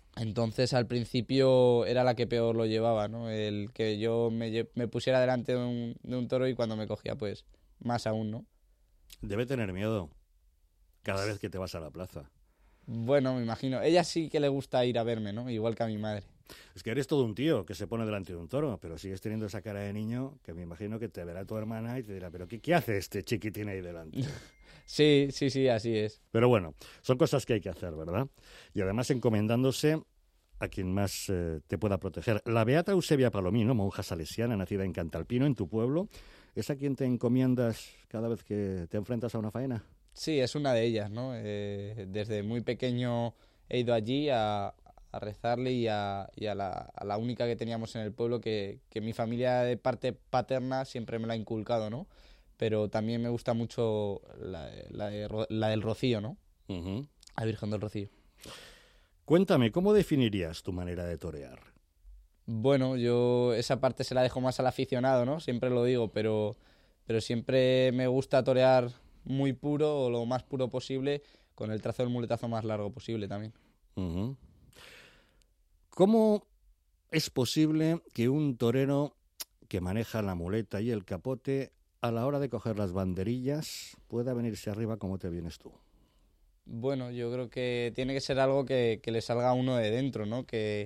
Entonces al principio era la que peor lo llevaba, ¿no? El que yo me pusiera delante de un toro y cuando me cogía, pues más aún, ¿no? Debe tener miedo cada vez que te vas a la plaza. Bueno, me imagino. Ella sí que le gusta ir a verme, ¿no? Igual que a mi madre. Es que eres todo un tío que se pone delante de un toro, pero sigues teniendo esa cara de niño que me imagino que te verá tu hermana y te dirá, ¿pero qué hace este chiquitín ahí delante? Sí, así es. Pero bueno, son cosas que hay que hacer, ¿verdad? Y además encomendándose a quien más te pueda proteger. La beata Eusebia Palomino, monja salesiana nacida en Cantalpino, en tu pueblo, ¿es a quien te encomiendas cada vez que te enfrentas a una faena? Sí, es una de ellas, ¿no? Desde muy pequeño he ido allí a rezarle y a la única que teníamos en el pueblo que mi familia de parte paterna siempre me la ha inculcado, ¿no? Pero también me gusta mucho la del Rocío, ¿no? Uh-huh. La Virgen del Rocío. Cuéntame, ¿cómo definirías tu manera de torear? Bueno, yo esa parte se la dejo más al aficionado, ¿no? Siempre lo digo, pero siempre me gusta torear muy puro o lo más puro posible, con el trazo del muletazo más largo posible también. Uh-huh. ¿Cómo es posible que un torero que maneja la muleta y el capote, a la hora de coger las banderillas, pueda venirse arriba como te vienes tú? Bueno, yo creo que tiene que ser algo que le salga a uno de dentro, ¿no? Que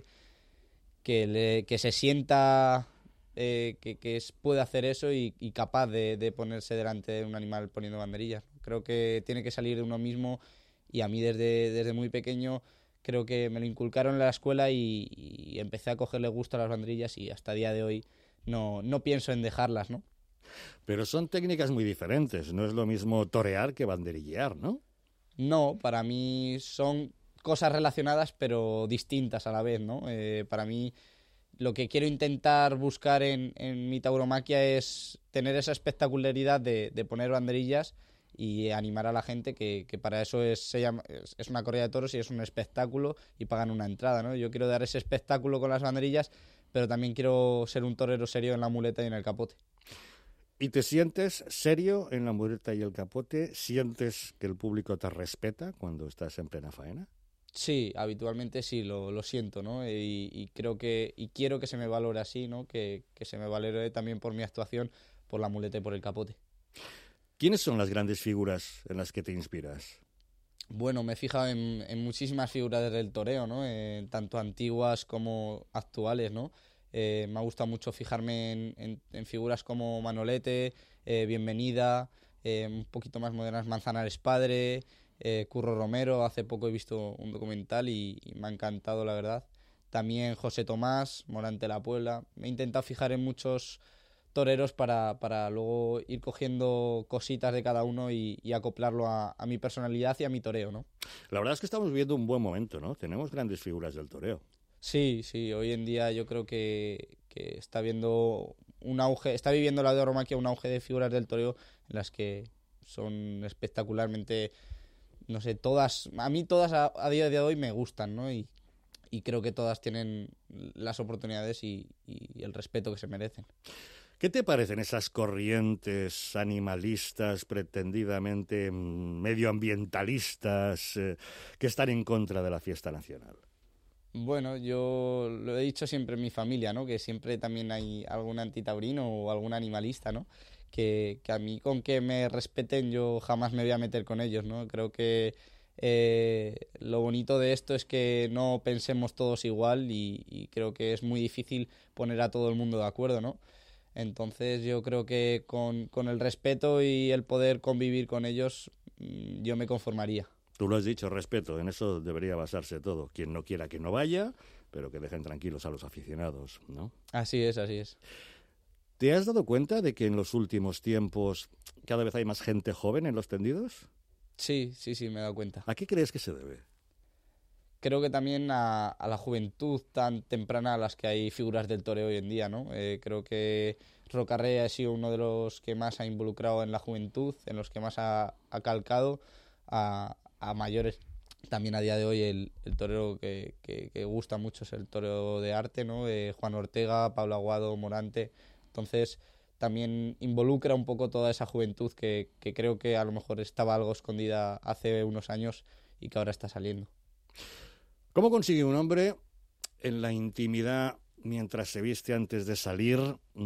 se sienta puede hacer eso y capaz de ponerse delante de un animal poniendo banderillas. Creo que tiene que salir de uno mismo y a mí desde muy pequeño creo que me lo inculcaron en la escuela y empecé a cogerle gusto a las banderillas y hasta el día de hoy no pienso en dejarlas, ¿no? Pero son técnicas muy diferentes, no es lo mismo torear que banderillear, ¿no? No, para mí son cosas relacionadas pero distintas a la vez, ¿no? Para mí lo que quiero intentar buscar en mi tauromaquia es tener esa espectacularidad de poner banderillas y animar a la gente que para eso es una corrida de toros y es un espectáculo y pagan una entrada, ¿no? Yo quiero dar ese espectáculo con las banderillas, pero también quiero ser un torero serio en la muleta y en el capote. ¿Y te sientes serio en la muleta y el capote? ¿Sientes que el público te respeta cuando estás en plena faena? Sí, habitualmente sí, lo siento, ¿no? Y creo y quiero que se me valore así, ¿no? Que se me valore también por mi actuación, por la muleta y por el capote. ¿Quiénes son las grandes figuras en las que te inspiras? Bueno, me he fijado en muchísimas figuras del toreo, ¿no? Tanto antiguas como actuales, ¿no? Me ha gustado mucho fijarme en figuras como Manolete, Bienvenida, un poquito más modernas, Manzanares Padre, Curro Romero. Hace poco he visto un documental y me ha encantado, la verdad. También José Tomás, Morante la Puebla. Me he intentado fijar en muchos toreros para luego ir cogiendo cositas de cada uno y acoplarlo a mi personalidad y a mi toreo, ¿no? La verdad es que estamos viviendo un buen momento, ¿no? Tenemos grandes figuras del toreo. Sí, hoy en día yo creo que está viendo un auge, está viviendo la tauromaquia un auge de figuras del toreo en las que son espectacularmente, no sé, a mí todas a día de hoy me gustan, ¿no? Y creo que todas tienen las oportunidades y el respeto que se merecen. ¿Qué te parecen esas corrientes animalistas, pretendidamente medioambientalistas, que están en contra de la fiesta nacional? Bueno, yo lo he dicho siempre en mi familia, ¿no? Que siempre también hay algún antitaurino o algún animalista, ¿no? Que a mí con que me respeten yo jamás me voy a meter con ellos, ¿no? Creo que lo bonito de esto es que no pensemos todos igual y creo que es muy difícil poner a todo el mundo de acuerdo, ¿no? Entonces yo creo que con el respeto y el poder convivir con ellos yo me conformaría. Tú lo has dicho, respeto, en eso debería basarse todo. Quien no quiera que no vaya, pero que dejen tranquilos a los aficionados, ¿no? Así es. ¿Te has dado cuenta de que en los últimos tiempos cada vez hay más gente joven en los tendidos? Sí, me he dado cuenta. ¿A qué crees que se debe? Creo que también a la juventud tan temprana a las que hay figuras del toreo hoy en día, ¿no? Creo que Rocarrey ha sido uno de los que más ha involucrado en la juventud, en los que más ha calcado a mayores. También a día de hoy el torero que gusta mucho es el torero de arte, ¿no? Juan Ortega, Pablo Aguado, Morante. Entonces también involucra un poco toda esa juventud que creo que a lo mejor estaba algo escondida hace unos años y que ahora está saliendo. ¿Cómo consigue un hombre en la intimidad, mientras se viste antes de salir,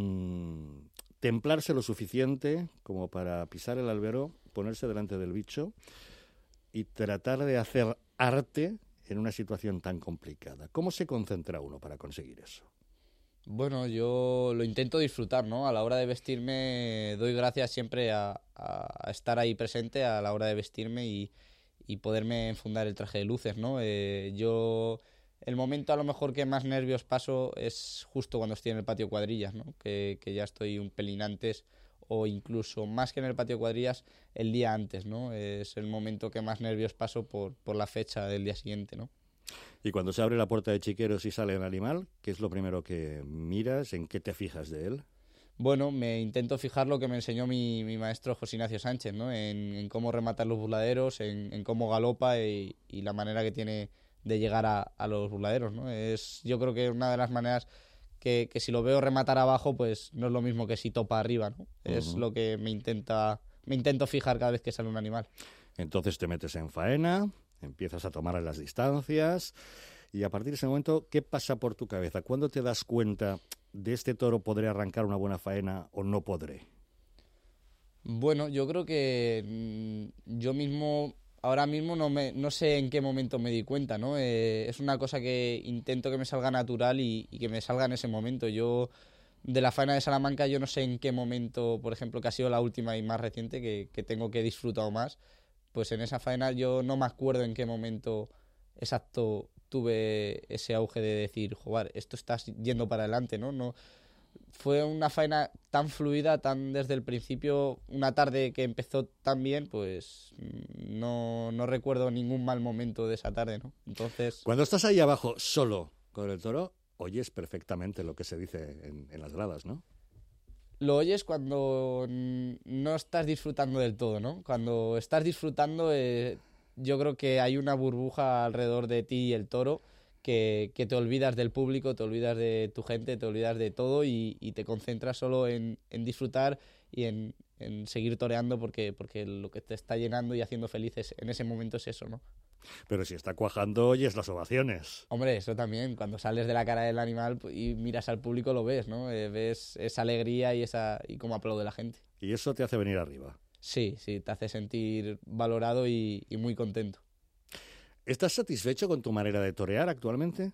templarse lo suficiente como para pisar el albero, ponerse delante del bicho y tratar de hacer arte en una situación tan complicada? ¿Cómo se concentra uno para conseguir eso? Bueno, yo lo intento disfrutar, ¿no? A la hora de vestirme doy gracias siempre a estar ahí presente a la hora de vestirme y poderme enfundar el traje de luces, ¿no? El momento a lo mejor que más nervios paso es justo cuando estoy en el patio cuadrillas, ¿no? Que ya estoy un pelín antes, o incluso más que en el patio cuadrillas, el día antes, ¿no? Es el momento que más nervios paso por la fecha del día siguiente, ¿no? Y cuando se abre la puerta de Chiqueros y sale el animal, ¿qué es lo primero que miras? ¿En qué te fijas de él? Bueno, me intento fijar lo que me enseñó mi maestro José Ignacio Sánchez, ¿no? En cómo rematar los burladeros, en cómo galopa y la manera que tiene de llegar a los burladeros, ¿no? Yo creo que una de las maneras que si lo veo rematar abajo, pues no es lo mismo que si topa arriba, ¿no? Es lo que me intento fijar cada vez que sale un animal. Entonces te metes en faena, empiezas a tomar las distancias y a partir de ese momento, ¿qué pasa por tu cabeza? ¿Cuándo te das cuenta de este toro podré arrancar una buena faena o no podré? Bueno, yo creo que yo mismo, ahora mismo no sé en qué momento me di cuenta, ¿no? Es una cosa que intento que me salga natural y que me salga en ese momento. Yo, de la faena de Salamanca, yo no sé en qué momento, por ejemplo, que ha sido la última y más reciente, que tengo que disfrutar más, pues en esa faena yo no me acuerdo en qué momento exacto tuve ese auge de decir, joder, esto está yendo para adelante, ¿no? Fue una faena tan fluida, tan desde el principio, una tarde que empezó tan bien, pues no recuerdo ningún mal momento de esa tarde, ¿no? Entonces, cuando estás ahí abajo solo con el toro, oyes perfectamente lo que se dice en las gradas, ¿no? Lo oyes cuando no estás disfrutando del todo, ¿no? Cuando estás disfrutando, yo creo que hay una burbuja alrededor de ti y el toro que te olvidas del público, te olvidas de tu gente, te olvidas de todo y te concentras solo en disfrutar y en seguir toreando porque lo que te está llenando y haciendo felices en ese momento es eso, ¿no? Pero si está cuajando, oyes las ovaciones. Hombre, eso también, cuando sales de la cara del animal y miras al público lo ves, ¿no? Ves esa alegría y cómo aplaude la gente. ¿Y eso te hace venir arriba? Sí, te hace sentir valorado y muy contento. ¿Estás satisfecho con tu manera de torear actualmente?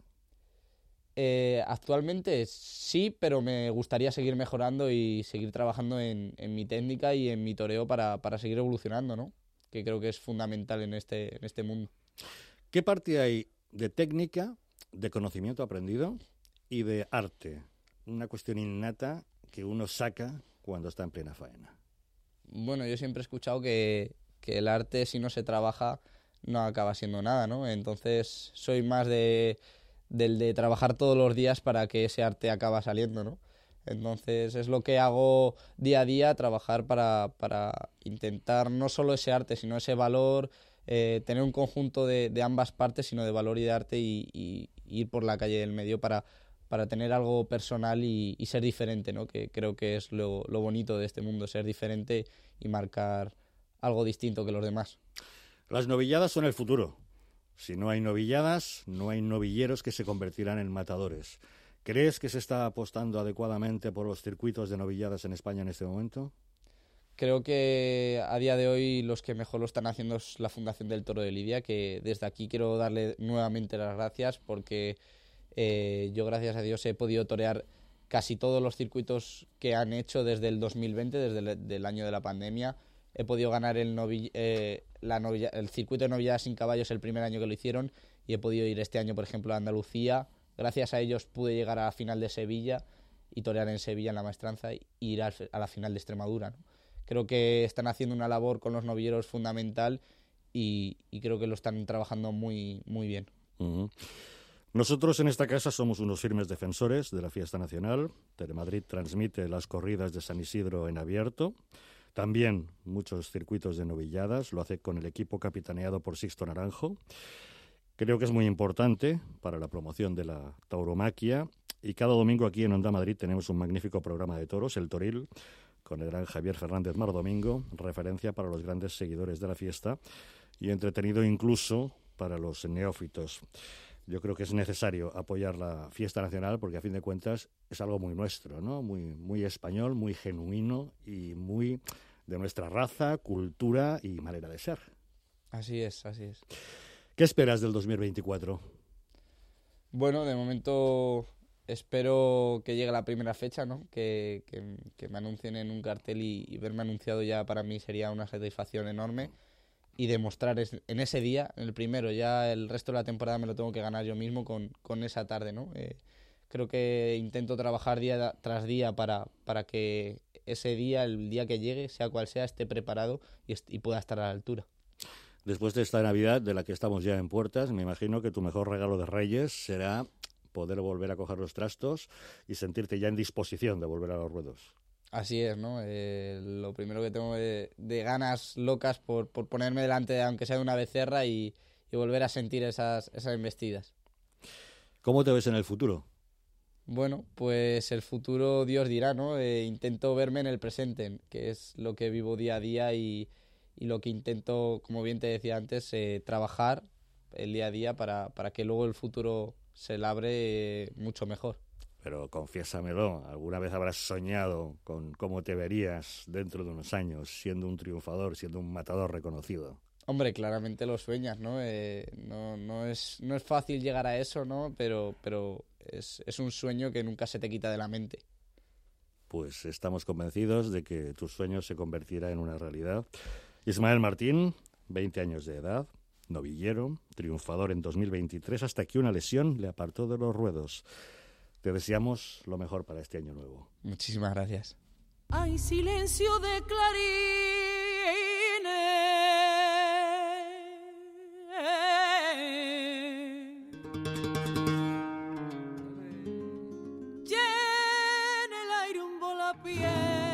Actualmente sí, pero me gustaría seguir mejorando y seguir trabajando en mi técnica y en mi toreo para seguir evolucionando, ¿no? Que creo que es fundamental en este mundo. ¿Qué parte hay de técnica, de conocimiento aprendido y de arte? Una cuestión innata que uno saca cuando está en plena faena. Bueno, yo siempre he escuchado que el arte, si no se trabaja, no acaba siendo nada, ¿no? Entonces soy más del de trabajar todos los días para que ese arte acaba saliendo, ¿no? Entonces es lo que hago día a día, trabajar para intentar no solo ese arte, sino ese valor, tener un conjunto de ambas partes, sino de valor y de arte y ir por la calle del medio para tener algo personal y ser diferente, ¿no? Que creo que es lo bonito de este mundo, ser diferente y marcar algo distinto que los demás. Las novilladas son el futuro. Si no hay novilladas, no hay novilleros que se convertirán en matadores. ¿Crees que se está apostando adecuadamente por los circuitos de novilladas en España en este momento? Creo que a día de hoy los que mejor lo están haciendo es la Fundación del Toro de Lidia, que desde aquí quiero darle nuevamente las gracias porque yo, gracias a Dios, he podido torear casi todos los circuitos que han hecho desde el 2020, desde el año de la pandemia. He podido ganar el circuito de novilladas sin caballos el primer año que lo hicieron y he podido ir este año, por ejemplo, a Andalucía. Gracias a ellos pude llegar a la final de Sevilla y torear en Sevilla en la maestranza y ir a la final de Extremadura, ¿no? Creo que están haciendo una labor con los novilleros fundamental y creo que lo están trabajando muy, muy bien. Uh-huh. Nosotros en esta casa somos unos firmes defensores de la fiesta nacional. Telemadrid transmite las corridas de San Isidro en abierto. También muchos circuitos de novilladas, lo hace con el equipo capitaneado por Sixto Naranjo. Creo que es muy importante para la promoción de la tauromaquia y cada domingo aquí en Onda Madrid tenemos un magnífico programa de toros, El Toril, con el gran Javier Fernández Mardomingo, referencia para los grandes seguidores de la fiesta y entretenido incluso para los neófitos. yo creo que es necesario apoyar la fiesta nacional porque a fin de cuentas es algo muy nuestro, ¿no? Muy español, muy genuino y muy de nuestra raza, cultura y manera de ser. Así es, así es. ¿Qué esperas del 2024? Bueno, de momento espero que llegue la primera fecha, ¿no? Que me anuncien en un cartel y verme anunciado ya para mí sería una satisfacción enorme. Y demostrar en ese día, en el primero, ya el resto de la temporada me lo tengo que ganar yo mismo con esa tarde, ¿no? Creo que intento trabajar día tras día para que ese día, el día que llegue, sea cual sea, esté preparado y pueda estar a la altura. Después de esta Navidad, de la que estamos ya en puertas, me imagino que tu mejor regalo de Reyes será poder volver a coger los trastos y sentirte ya en disposición de volver a los ruedos. Así es, ¿no? Lo primero que tengo de ganas locas por ponerme delante, aunque sea de una becerra, y volver a sentir esas embestidas. ¿Cómo te ves en el futuro? Bueno, pues el futuro Dios dirá, ¿no? Intento verme en el presente, que es lo que vivo día a día y lo que intento, como bien te decía antes, trabajar el día a día para que luego el futuro se labre mucho mejor. Pero confiésamelo, ¿alguna vez habrás soñado con cómo te verías dentro de unos años, siendo un triunfador, siendo un matador reconocido? Hombre, claramente lo sueñas, ¿no? No es fácil llegar a eso, ¿no? Pero es un sueño que nunca se te quita de la mente. Pues estamos convencidos de que tus sueños se convertirán en una realidad. Ismael Martín, 20 años de edad, novillero, triunfador en 2023, hasta que una lesión le apartó de los ruedos. Te deseamos lo mejor para este año nuevo. Muchísimas gracias. Hay silencio de clarines. Llena el aire un volapié.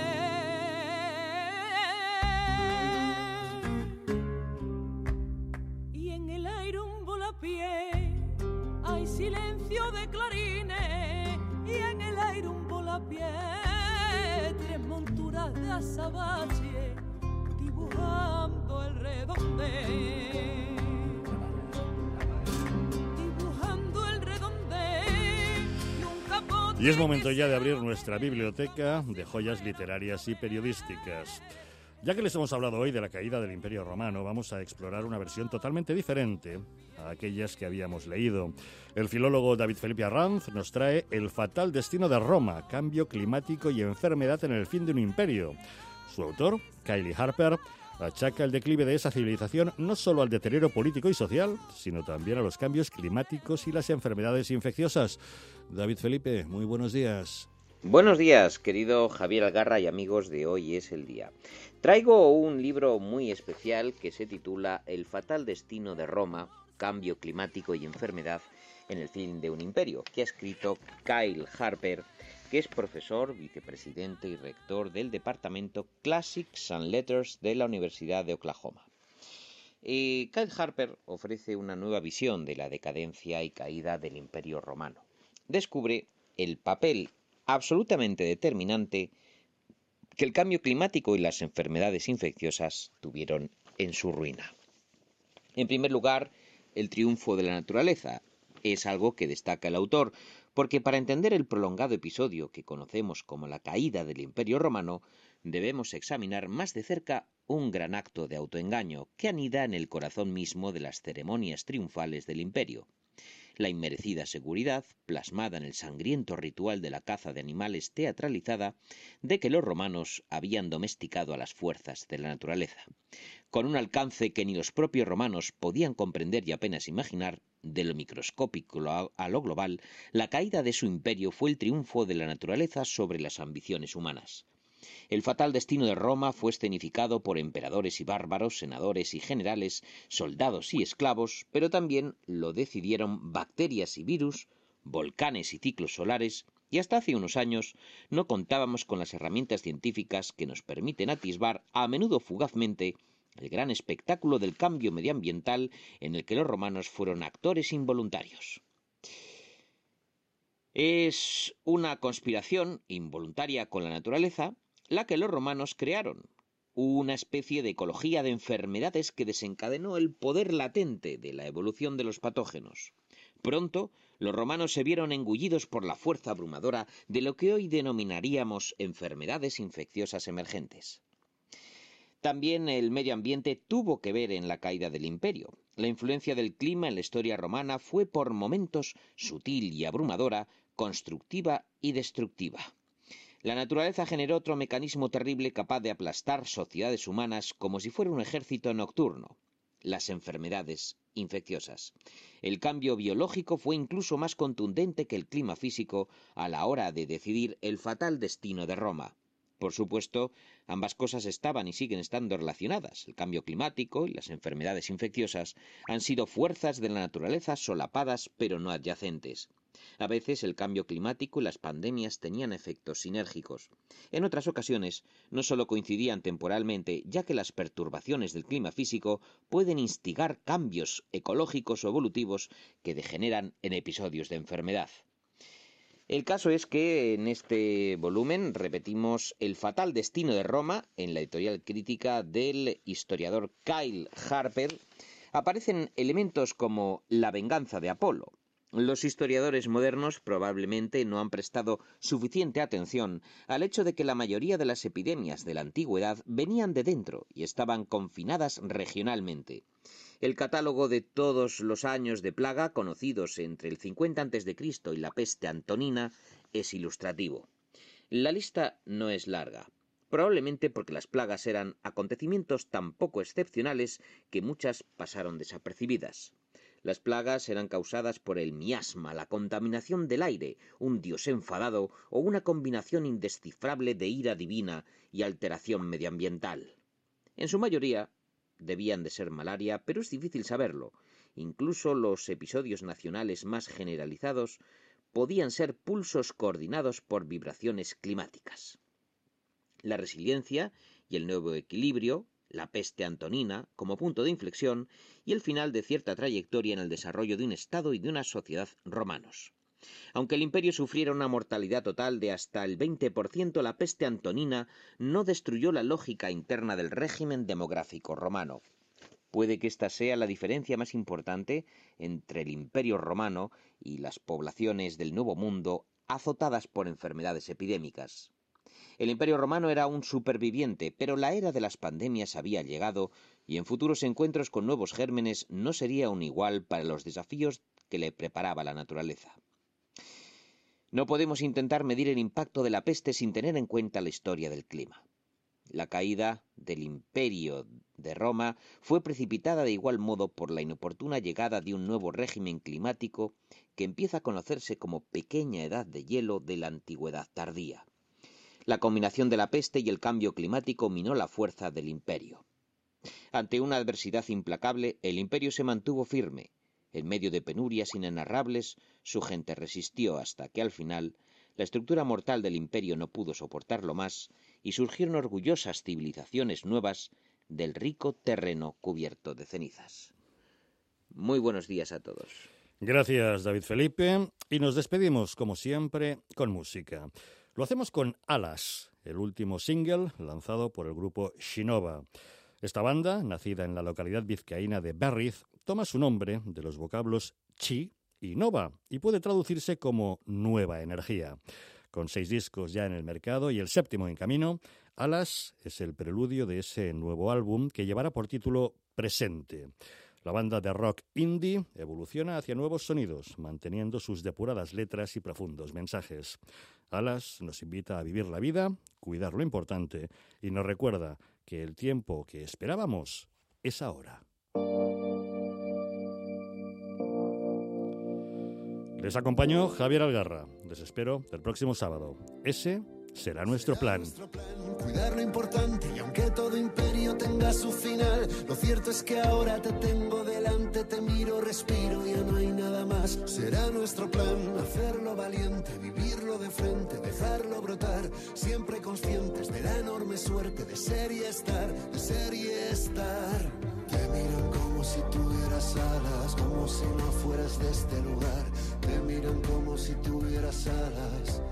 Y en el aire un volapié. Hay silencio de clarines. Y en el aire un volapié, tres monturas de azabache, dibujando el redondel, dibujando el redondel, y un capote. Y es momento ya de abrir nuestra biblioteca de joyas literarias y periodísticas. Ya que les hemos hablado hoy de la caída del Imperio Romano, vamos a explorar una versión totalmente diferente a aquellas que habíamos leído. El filólogo David Felipe Arranz nos trae El fatal destino de Roma, cambio climático y enfermedad en el fin de un imperio. Su autor, Kyle Harper, achaca el declive de esa civilización no solo al deterioro político y social, sino también a los cambios climáticos y las enfermedades infecciosas. David Felipe, muy buenos días. Buenos días, querido Javier Algarra y amigos de Hoy es el Día. Traigo un libro muy especial que se titula El fatal destino de Roma, cambio climático y enfermedad en el fin de un imperio, que ha escrito Kyle Harper, que es profesor, vicepresidente y rector del departamento Classics and Letters de la Universidad de Oklahoma. Kyle Harper ofrece una nueva visión de la decadencia y caída del Imperio Romano. Descubre el papel absolutamente determinante que el cambio climático y las enfermedades infecciosas tuvieron en su ruina. En primer lugar, el triunfo de la naturaleza es algo que destaca el autor, porque para entender el prolongado episodio que conocemos como la caída del Imperio Romano, debemos examinar más de cerca un gran acto de autoengaño que anida en el corazón mismo de las ceremonias triunfales del imperio. La inmerecida seguridad, plasmada en el sangriento ritual de la caza de animales teatralizada, de que los romanos habían domesticado a las fuerzas de la naturaleza. Con un alcance que ni los propios romanos podían comprender y apenas imaginar, de lo microscópico a lo global, la caída de su imperio fue el triunfo de la naturaleza sobre las ambiciones humanas. El fatal destino de Roma fue escenificado por emperadores y bárbaros, senadores y generales, soldados y esclavos, pero también lo decidieron bacterias y virus, volcanes y ciclos solares, y hasta hace unos años no contábamos con las herramientas científicas que nos permiten atisbar, a menudo fugazmente, el gran espectáculo del cambio medioambiental en el que los romanos fueron actores involuntarios. Es una conspiración involuntaria con la naturaleza la que los romanos crearon, una especie de ecología de enfermedades que desencadenó el poder latente de la evolución de los patógenos. Pronto, los romanos se vieron engullidos por la fuerza abrumadora de lo que hoy denominaríamos enfermedades infecciosas emergentes. También el medio ambiente tuvo que ver en la caída del imperio. La influencia del clima en la historia romana fue por momentos sutil y abrumadora, constructiva y destructiva. La naturaleza generó otro mecanismo terrible capaz de aplastar sociedades humanas como si fuera un ejército nocturno: las enfermedades infecciosas. El cambio biológico fue incluso más contundente que el clima físico a la hora de decidir el fatal destino de Roma. Por supuesto, ambas cosas estaban y siguen estando relacionadas. El cambio climático y las enfermedades infecciosas han sido fuerzas de la naturaleza solapadas pero no adyacentes. A veces el cambio climático y las pandemias tenían efectos sinérgicos. En otras ocasiones no solo coincidían temporalmente, ya que las perturbaciones del clima físico pueden instigar cambios ecológicos o evolutivos que degeneran en episodios de enfermedad. El caso es que en este volumen repetimos El fatal destino de Roma, en la editorial crítica del historiador Kyle Harper. Aparecen elementos como la venganza de Apolo. Los historiadores modernos probablemente no han prestado suficiente atención al hecho de que la mayoría de las epidemias de la antigüedad venían de dentro y estaban confinadas regionalmente. El catálogo de todos los años de plaga conocidos entre el 50 a.C. y la peste antonina es ilustrativo. La lista no es larga, probablemente porque las plagas eran acontecimientos tan poco excepcionales que muchas pasaron desapercibidas. Las plagas eran causadas por el miasma, la contaminación del aire, un dios enfadado o una combinación indescifrable de ira divina y alteración medioambiental. En su mayoría debían de ser malaria, pero es difícil saberlo. Incluso los episodios nacionales más generalizados podían ser pulsos coordinados por vibraciones climáticas. La resiliencia y el nuevo equilibrio, la peste antonina como punto de inflexión y el final de cierta trayectoria en el desarrollo de un Estado y de una sociedad romanos. Aunque el imperio sufriera una mortalidad total de hasta el 20%, la peste antonina no destruyó la lógica interna del régimen demográfico romano. Puede que esta sea la diferencia más importante entre el imperio romano y las poblaciones del Nuevo Mundo azotadas por enfermedades epidémicas. El imperio romano era un superviviente, pero la era de las pandemias había llegado y en futuros encuentros con nuevos gérmenes no sería un igual para los desafíos que le preparaba la naturaleza. No podemos intentar medir el impacto de la peste sin tener en cuenta la historia del clima. La caída del imperio de Roma fue precipitada de igual modo por la inoportuna llegada de un nuevo régimen climático que empieza a conocerse como pequeña edad de hielo de la antigüedad tardía. La combinación de la peste y el cambio climático minó la fuerza del imperio. Ante una adversidad implacable, el imperio se mantuvo firme. En medio de penurias inenarrables, su gente resistió hasta que al final la estructura mortal del imperio no pudo soportarlo más y surgieron orgullosas civilizaciones nuevas del rico terreno cubierto de cenizas. Muy buenos días a todos. Gracias, David Felipe, y nos despedimos, como siempre, con música. Lo hacemos con Alas, el último single lanzado por el grupo Shinova. Esta banda, nacida en la localidad vizcaína de Berriz, toma su nombre de los vocablos chi y nova y puede traducirse como nueva energía. Con 6 discos ya en el mercado y el 7º en camino, Alas es el preludio de ese nuevo álbum que llevará por título Presente. La banda de rock indie evoluciona hacia nuevos sonidos, manteniendo sus depuradas letras y profundos mensajes. Alas nos invita a vivir la vida, cuidar lo importante y nos recuerda que el tiempo que esperábamos es ahora. Les acompañó Javier Algarra. Les espero el próximo sábado. Ese será nuestro plan. Cuidar lo importante y aunque todo imperio tenga su final, lo cierto es que ahora te tengo delante, te miro, respiro, ya no hay nada más. Será nuestro plan hacerlo valiente, vivirlo de frente, dejarlo brotar, siempre conscientes de la enorme suerte de ser y estar, de ser y estar. Te miran como si tuvieras alas, como si no fueras de este lugar. Te miran como si tuvieras alas.